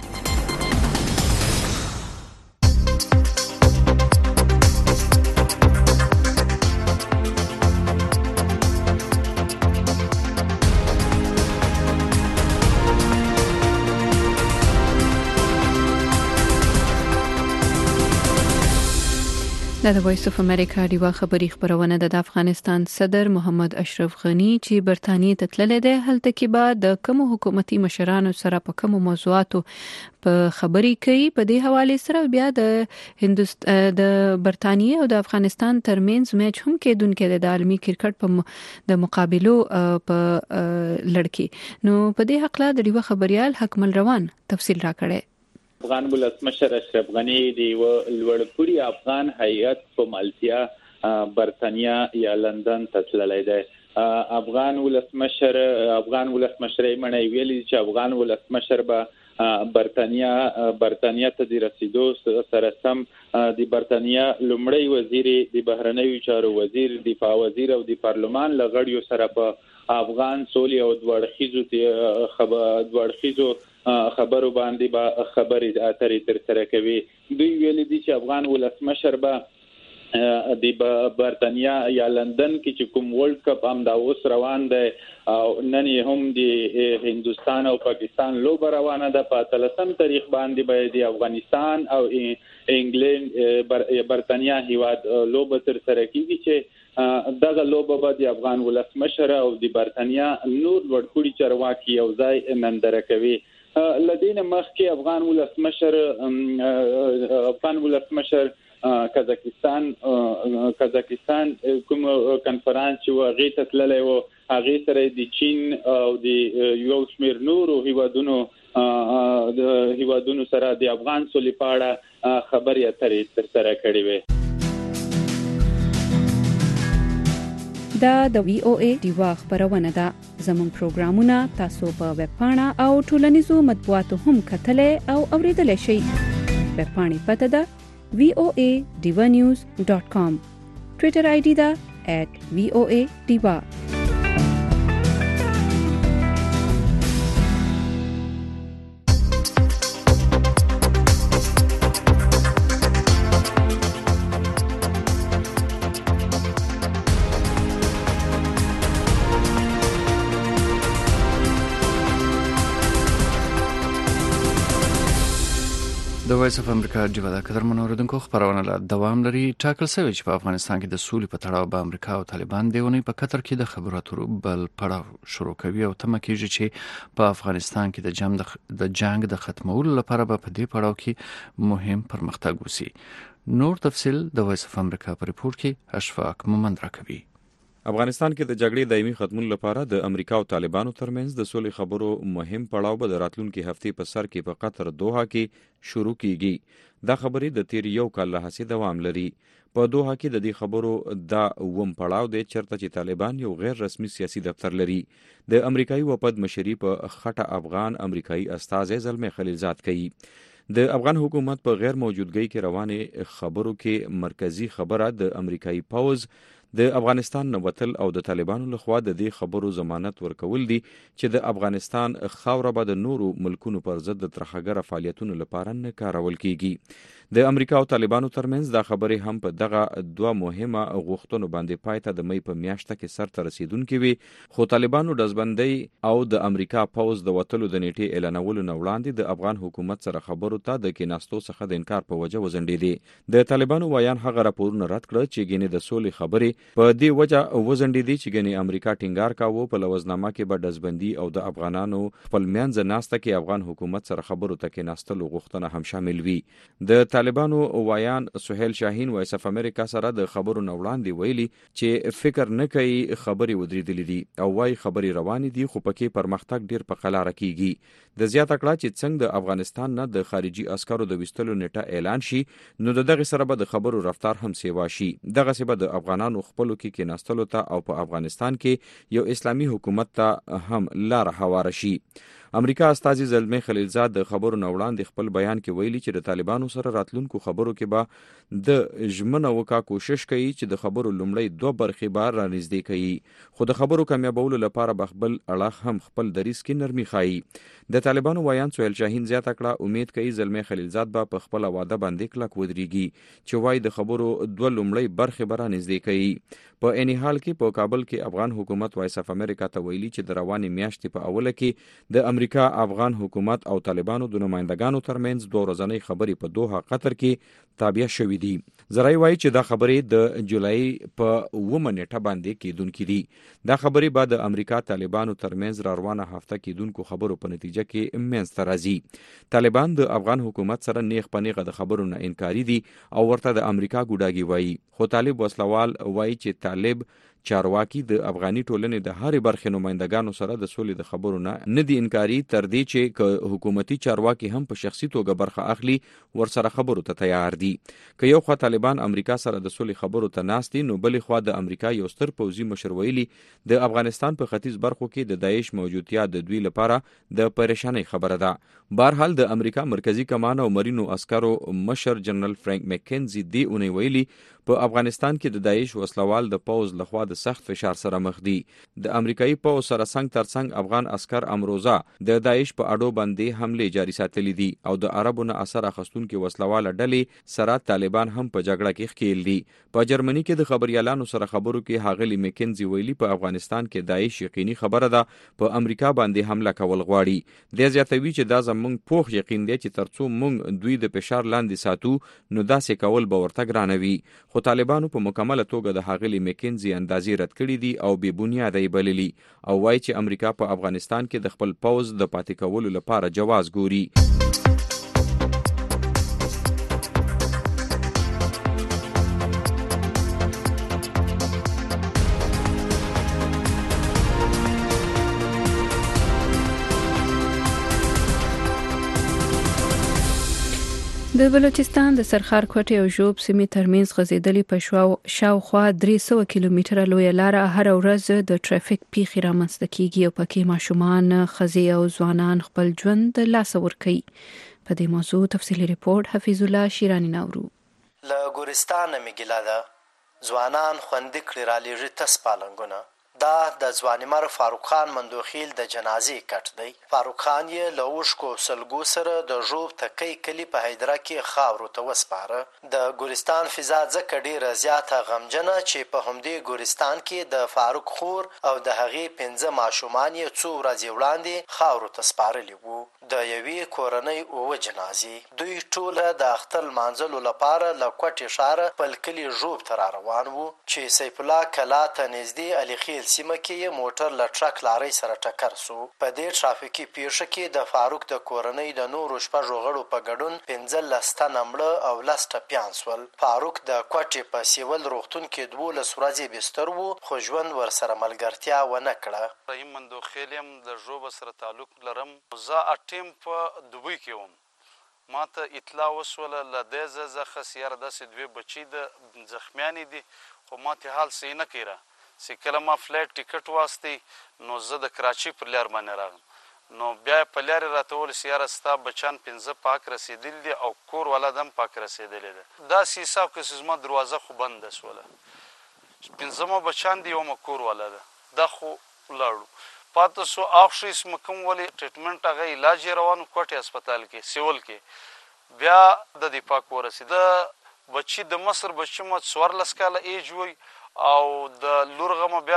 Speaker 2: د وایس اف امریکا ډیوا خبری خبرونه د افغانستان صدر محمد اشرف غنی چې برتانیې ته تللی دی هلته کې به د کوم حکومتي مشرانو سره په کوم موضوعاتو په خبري کوي. په دې حواله سره بیا د هندستان د برتانیې او د افغانستان ترمنځ میچ هم کېدونکې د عالمي کرکټ په د مقابلو په لړ نو په دې حق لا د ډیوا خبريال حکمل روان تفصیل راکړي.
Speaker 20: افغان ولسمشر اشرف غنی دی و لوړپوړي افغان هیئت په مالټیا برتانیا یا لندن ته تللی دی. افغان ولسمشر افغان ولسمشر یې منی ویلي چې افغان ولسمشر به برتانیا برتانیا ته د رسیدو سره سم د برتانیا لومړی وزیر د بهرنیو چارو وزیر دفاع وزیر او د پارلمان لغړیو سره په افغان سولې او دوړخیزو خبر دوړخیزو خبرو باندې با خبرې اترې تر سره کوي. دوی ویل دي چې افغان ولسمشر به د برتانیا یا لندن کې چې کوم ورلد کپ هم دا اوس روان دی او نن هم د هندستان او پاکستان لوبه روانه ده، په اتلسم تاریخ باندې به د افغانستان او انګلند برتانیا هیواد لوبه تر سره کیږي چې دغه لوبه به د افغان ولسمشر او د برتانیا نور وړکوړي چارواکي یو ځای نندره کوي. لدین مخکې افغان ولسمشر افغان ولسمشر کازاکستان کازاکستان کوم کنفرانس چې هغه ته تللی و، هغه سره د چین او د یو شمېر نورو هیوادونو د هیوادونو سره د افغان سولې په اړه خبرې اترې ترسره کړې وې.
Speaker 2: دا د وی او ای دیوا خبرونه ده. زموږ پروګرامونه تاسو په ویب پاڼه او ټولنیزو مطبوعاتو هم کتلای او اوریدلای شئ. ویب پاڼې پته ده وی او ای ډیوا نیوز ډاٹ کام. ټویټر آی ډي ده ایٹ وی او ای ډیوا.
Speaker 3: د وایس اف امریکا ډیوا د قدرمن اوریدونکو خبرونه لا دوام لري. ټاکل شوی چې په افغانستان کې د سولې په تړاو به امریکا او طالبان دیونی په قطر کې د خبرو اترو بل پړاو شروع کوي او تمه کیږي چې په افغانستان کې د جنگ د جنگ د ختمولو لپاره به په دې پړاو کې مهم پرمختګ وسی. نور تفصيل د وایس اف امریکا په ریپورت کې اشفاق مومند راکوي.
Speaker 8: افغانستان کې د جګړې دایمي ختمولو لپاره د امریکا او طالبانو ترمنځ د سولې خبرو مهم پړاو به د راتلونکي هفتې په سر کې په قطر دوحه کې شروع کیږي. دا خبرې د تیر یو کال راهیسې دوام لري. په دوحه کې د دې خبرو دا ووم پړاو دی چرته چې طالبان یو غیر رسمي سیاسي دفتر لري. د امریکایي وفد مشري په خټه افغان امریکایي استازی زلمه خلیلزاد کوي. د افغان حکومت په غیر موجودګۍ کې روانه خبرو کې مرکزی خبره د امریکایي پوز د افغانستان نوتل او د طالبانو لخوا د دې خبرو ضمانت ورکول دي چې د افغانستان خاوره به د نورو ملکونو پر ضد د ترخګره فعالیتونو لپاره نه کارول کیږي. د امریکا او طالبانو ترمنځ دا خبرې هم په دغه دوه مهمه غوښتنو باندې پایته د مې په میاشته کې سر ته رسیدونکې وي، خو طالبانو دزبندۍ او د امریکا پوز د وتلو د نیټې اعلانولو نه وړاندې د افغان حکومت سره خبرو ته د کېناستو څخه د انکار په وجه وزنډېدي. د طالبانو وایان هغه راپورونه رد کړ چې ګینې د سولې خبرې په دې وجه وزنډېدي چې ګینې امریکا ټینګار کاوه په لوزنامه کې به دزبندي او د افغانانو خپل منځ ناسته کې افغان حکومت سره خبرو ته کېناستلو غوښتنه هم شامل وي. د طالبانو وایان سهیل شاهین وایس اف امریکا سره د خبرو نه وړاندې ویلي چې فکر نه کوي خبرې ودرېدلې دي او وايي خبرې روانې دي خو پکې پرمختګ ډیر په قلاره کیږي. د زیاته کړه چې څنګه د افغانستان نه د خارجي عسکرو د وستلو نیټه اعلان شي نو دغه سره به د خبرو رفتار هم سیوا شي. دغه سبب د افغانانو خپلو کې کېناستلو ته او په افغانستان کې یو اسلامي حکومت ته هم لار هواره شي. امریکا استازي زلمه خلیلزاد د خبرو نه وړاندې خپل بیان کې ویلي چې د طالبانو سره راتلونکو خبرو کې به د ژمنه وکا کوشش کوي چې د خبرو لومړی دوه برخې بار را نږدې کوي، خو د خبرو کامیابولو لپاره به خپل اړه هم خپل دریس کې نرمي خایي. د طالبانو وایان سهیل شاهین زیاته کړه امید کوي زلمه خلیلزاد به په خپل واده باندې کلک ودرېږي چې وای د خبرو دوه لومړی برخې به را نږدې کوي. په اني حال کې په کابل کې افغان حکومت وایس اف امریکا ته ویلي چې د روانې میاشتې په اوله کې د امریکا افغان حکومت او طالبانو د نمائندګانو ترمنځ دوه ورځنۍ خبرې په دوحه قطر کې تابع شوې دي. زرای وایي چې دا خبرې د جولای په اوومه نیټه باندې کېدونکې دي. دا خبرې به د امریکا طالبانو ترمنځ را روانه هفته کېدونکو خبرو په نتیجه کې منځته راځي. طالبان د افغان حکومت سره نیغ په نیغه د خبرو نه انکاري دي او ورته د امریکا ګوډاګي وایي، خو طالب وسلوال وایي چې طالب چارواکي د افغاني ټولنې د هرې برخې نمائندګانو سره د سولې د خبرو نه نه دي انکاري تر دې چې ک حکومتي چارواکي هم په شخصي توګه برخه اخلي ورسره خبرو ته تیار دي. که یو خوا طالبان امریکا سره د سولې خبرو ته ناست دي نو بلې خوا د امریکا یو ستر پوځي مشر ویلي د افغانستان په ختیځ برخو کې د داعش موجودیت د دوی لپاره د پریشانۍ خبره ده. بهرحال د امریکا مرکزی کمان او مرینو عسکرو مشر جنرال فرانک مکینزي دی اونۍ ویلي په افغانستان کې د داعش وسلوال د پوز لخوا د د سخت فشار سره مخ دي. د امریکایي پوځ سره څنګ تر څنګ افغان عسكر امروزه د داعش په اډو باندې حمله جاري ساتلې دي او د عربو نه اثر اخستونکو وسلواله ډلې سره طالبان هم په جګړه کې ښکیل دي. په جرمني کې د خبريالانو سره خبرو کې هاغلی میکنزي ویلي په افغانستان کې داعش یقیني خبره ده په امریکا باندې حمله کول غواړي. د زیاتوي چې دا زمونږ پوخ یقین دی چې ترڅو مونږ دوی د فشار لاندې ساتو نو داسې کول به ورته ګرانوي. خو طالبانو په مکمله توګه د هاغلی میکنزي اندازې رد کړې دي او بې بنیاده یې بللي او وایي چې امریکا په افغانستان کې د خپل پوځ د پاتې کولو لپاره جواز ګوري.
Speaker 2: د بلوچستان د سرخار کوټې او ژوب سیمې ترمنځ غځېدلې په شاوخوا درې سوه کیلومتره لویه لاره هر ورځ د ټرافیک پیښې رامنځته کیږي او پکې ماشومان، ښځې او ځوانان خپل ژوند د لاسه ورکوي. په دې موضوع تفصیلي ریپورت حفیظ الله شیرانی ناورو.
Speaker 21: له ګورستانه میګلا ده ځوانان خوندې کړي را لیږي تس پالنګونه. دا د ځوانمر فاروق خان مندوخیل د جنازې کټ دی. فاروق خان یې له اوښکو سلګو سره د ژوب تکۍ کلي په حیدره کې خاورو ته وسپاره. د ګورستان فضا ځکه ډېره زیاته غمجنه چې په همدې ګورستان کې د فاروق خور او د هغې پنځه ماشومان یې څو ورځې وړاندې خاورو ته سپارلي وو. د یوې کورنۍ اووه جنازې. دوی ټوله د اختر لمانځلو لپاره له کوټې ښاره خپل کلي ژوب ته را روان وو چې سیف الله کلا ته نږدې علي سیمه کې یې موټر له ټرک لارۍ سره ټکر سو. په دې ټرافیکي پیښه کې د فاروق د کورنۍ د نورو شپږو غړو په ګډون پنځلس تنه مړه او لس ټپیان سول. فاروق د کوټې په سیول روغتون کې دولس ورځې بستر وو خو ژوند ورسره ملګرتیا ونه کړه.
Speaker 22: ابراهیم مندوخیل یم، د ژوب سره تعلق لرم. زه اټیم په دوبۍ کې وم. ما ته اطلاع وسوله له دې ځخه سیاره داسې دوې بچي د زخمیانې دي خو ما ته حال صحیح نه کړه. چې کله ما فلایټ ټیکټ واسطی نو زه د کراچۍ پر لار باندې راغلم. نو بیا په لارې راته وویل چې یاره ستا بچیان پنځه پاک رسېدلي دي او کور والا هم پاک رسېدلی ده. داسې حساب کړه چې زما دروازه خو بنده سوله. پنځمه بچیان دي یومه کور والا ده. دا خو ولاړو پاته سو اخشي اسمه کوم ولې ټریټمنټ هغه علاج یې روانو کوټې هسپتال کې سیول کې. بیا د دې پاک ورسېده بچي د مصر بچي مو څوارلس کاله ایج وی او د لور غمه بیا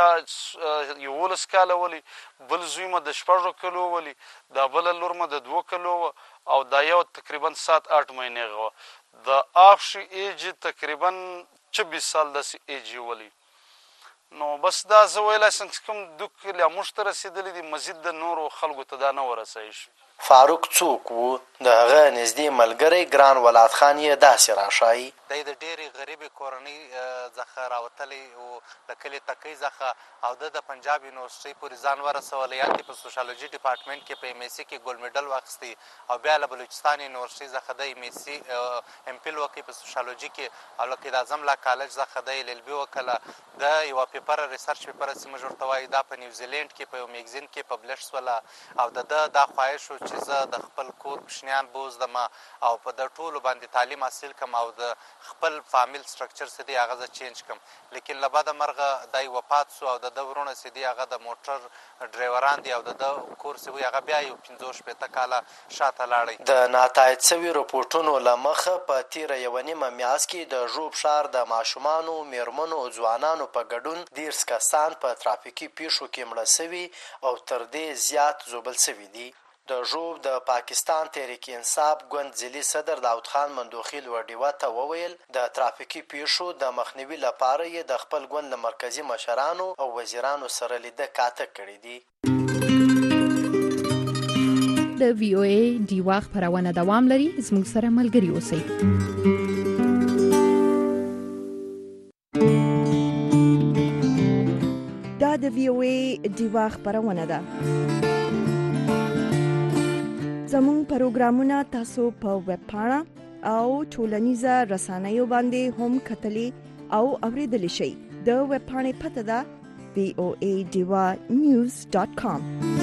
Speaker 22: یولس کاله ولی، بل زوی مه د شپږو کلو ولی، دا بله لور مه د دوه کلو او دا یو تقریبا سات آټ مهینې غوه. د آخشي ایج تقریبا چبیس سال داسې ایج ولی. نو بس دا زه ویلی سم چې کوم دوه کلي موږ ته رسېدلي دي مزید د نورو خلکو ته دا نه ورسوي شي.
Speaker 21: فاروق څوک و؟ د هغه نږدې ملګری ګران ولاد خان یې داسې راشایي.
Speaker 23: دی د ډېرې غریبې کورنۍ څخه راوتلی و د کلي تکۍ څخه او ده د پنجاب یونیورسټۍ پورې ځان ورسولی. هلته په سوشالوجي ډپارټمنټ کې په ایم ایس سی کې ګولډ میډل واخیستی او بیا له بلوچستان یونیورسټۍ څخه د ایم ایس سی ایم فل وکړي په سوشالوجي کې او له قید اعظم لا کالج څخه د ایل ایل بي وکړله. د یوه پیپره ریسرچ پیپره چې موږ ورته وایو دا په نیوزیلینډ کې په یو میګزین کې پبلش سوله او د ده دا خواهش و چې زه د خپل کور کوچنیان بوزدم او په د ټولو باندې تعلیم حاصل کړم او د خپل فامیل سټرکچر چې دی هغه زه چینج کړم. لیکن له بده مرغه دی وفات سو او د ده ورونه چې دی هغه د موټر ډرایوران دي او د ده کور چې وي هغه بیا یو پنځه شپېته کاله شاته لاړی.
Speaker 21: د ناتایید سوي رپورټونو له مخه په تېره یوه نیمه میاشت کې د ژوب ښار د ماشومانو، میرمنو او ځوانانو په ګډون دېرش کسان په ترافیکي پیښو کې مړه سوي او تر دې زیات ژوبل سوي دي. د ژوب د پاکستان تحریک انصاف ګوند ځلي صدر داود خان مندوخیل وډیوه ته وویل د ترافیکي پیښو د مخنیوي لپاره یې د خپل ګوند له مرکزي مشرانو او وزیرانو سره لیده کاته کړي دي.
Speaker 12: د وی او ای ډیوا خبرونه دوام لري. زموږ سره ملګري اوسئ.
Speaker 1: دا د وی او ای ډیوا خبرونه ده. زموږ پروګرامونه تاسو په ویب پاڼه او ټولنیزه رسنیو باندې هم کتلی او اوریدلی شئ. د ویب پاڼې پته ده وی او ای ډیوا نیوز ډاټ کام.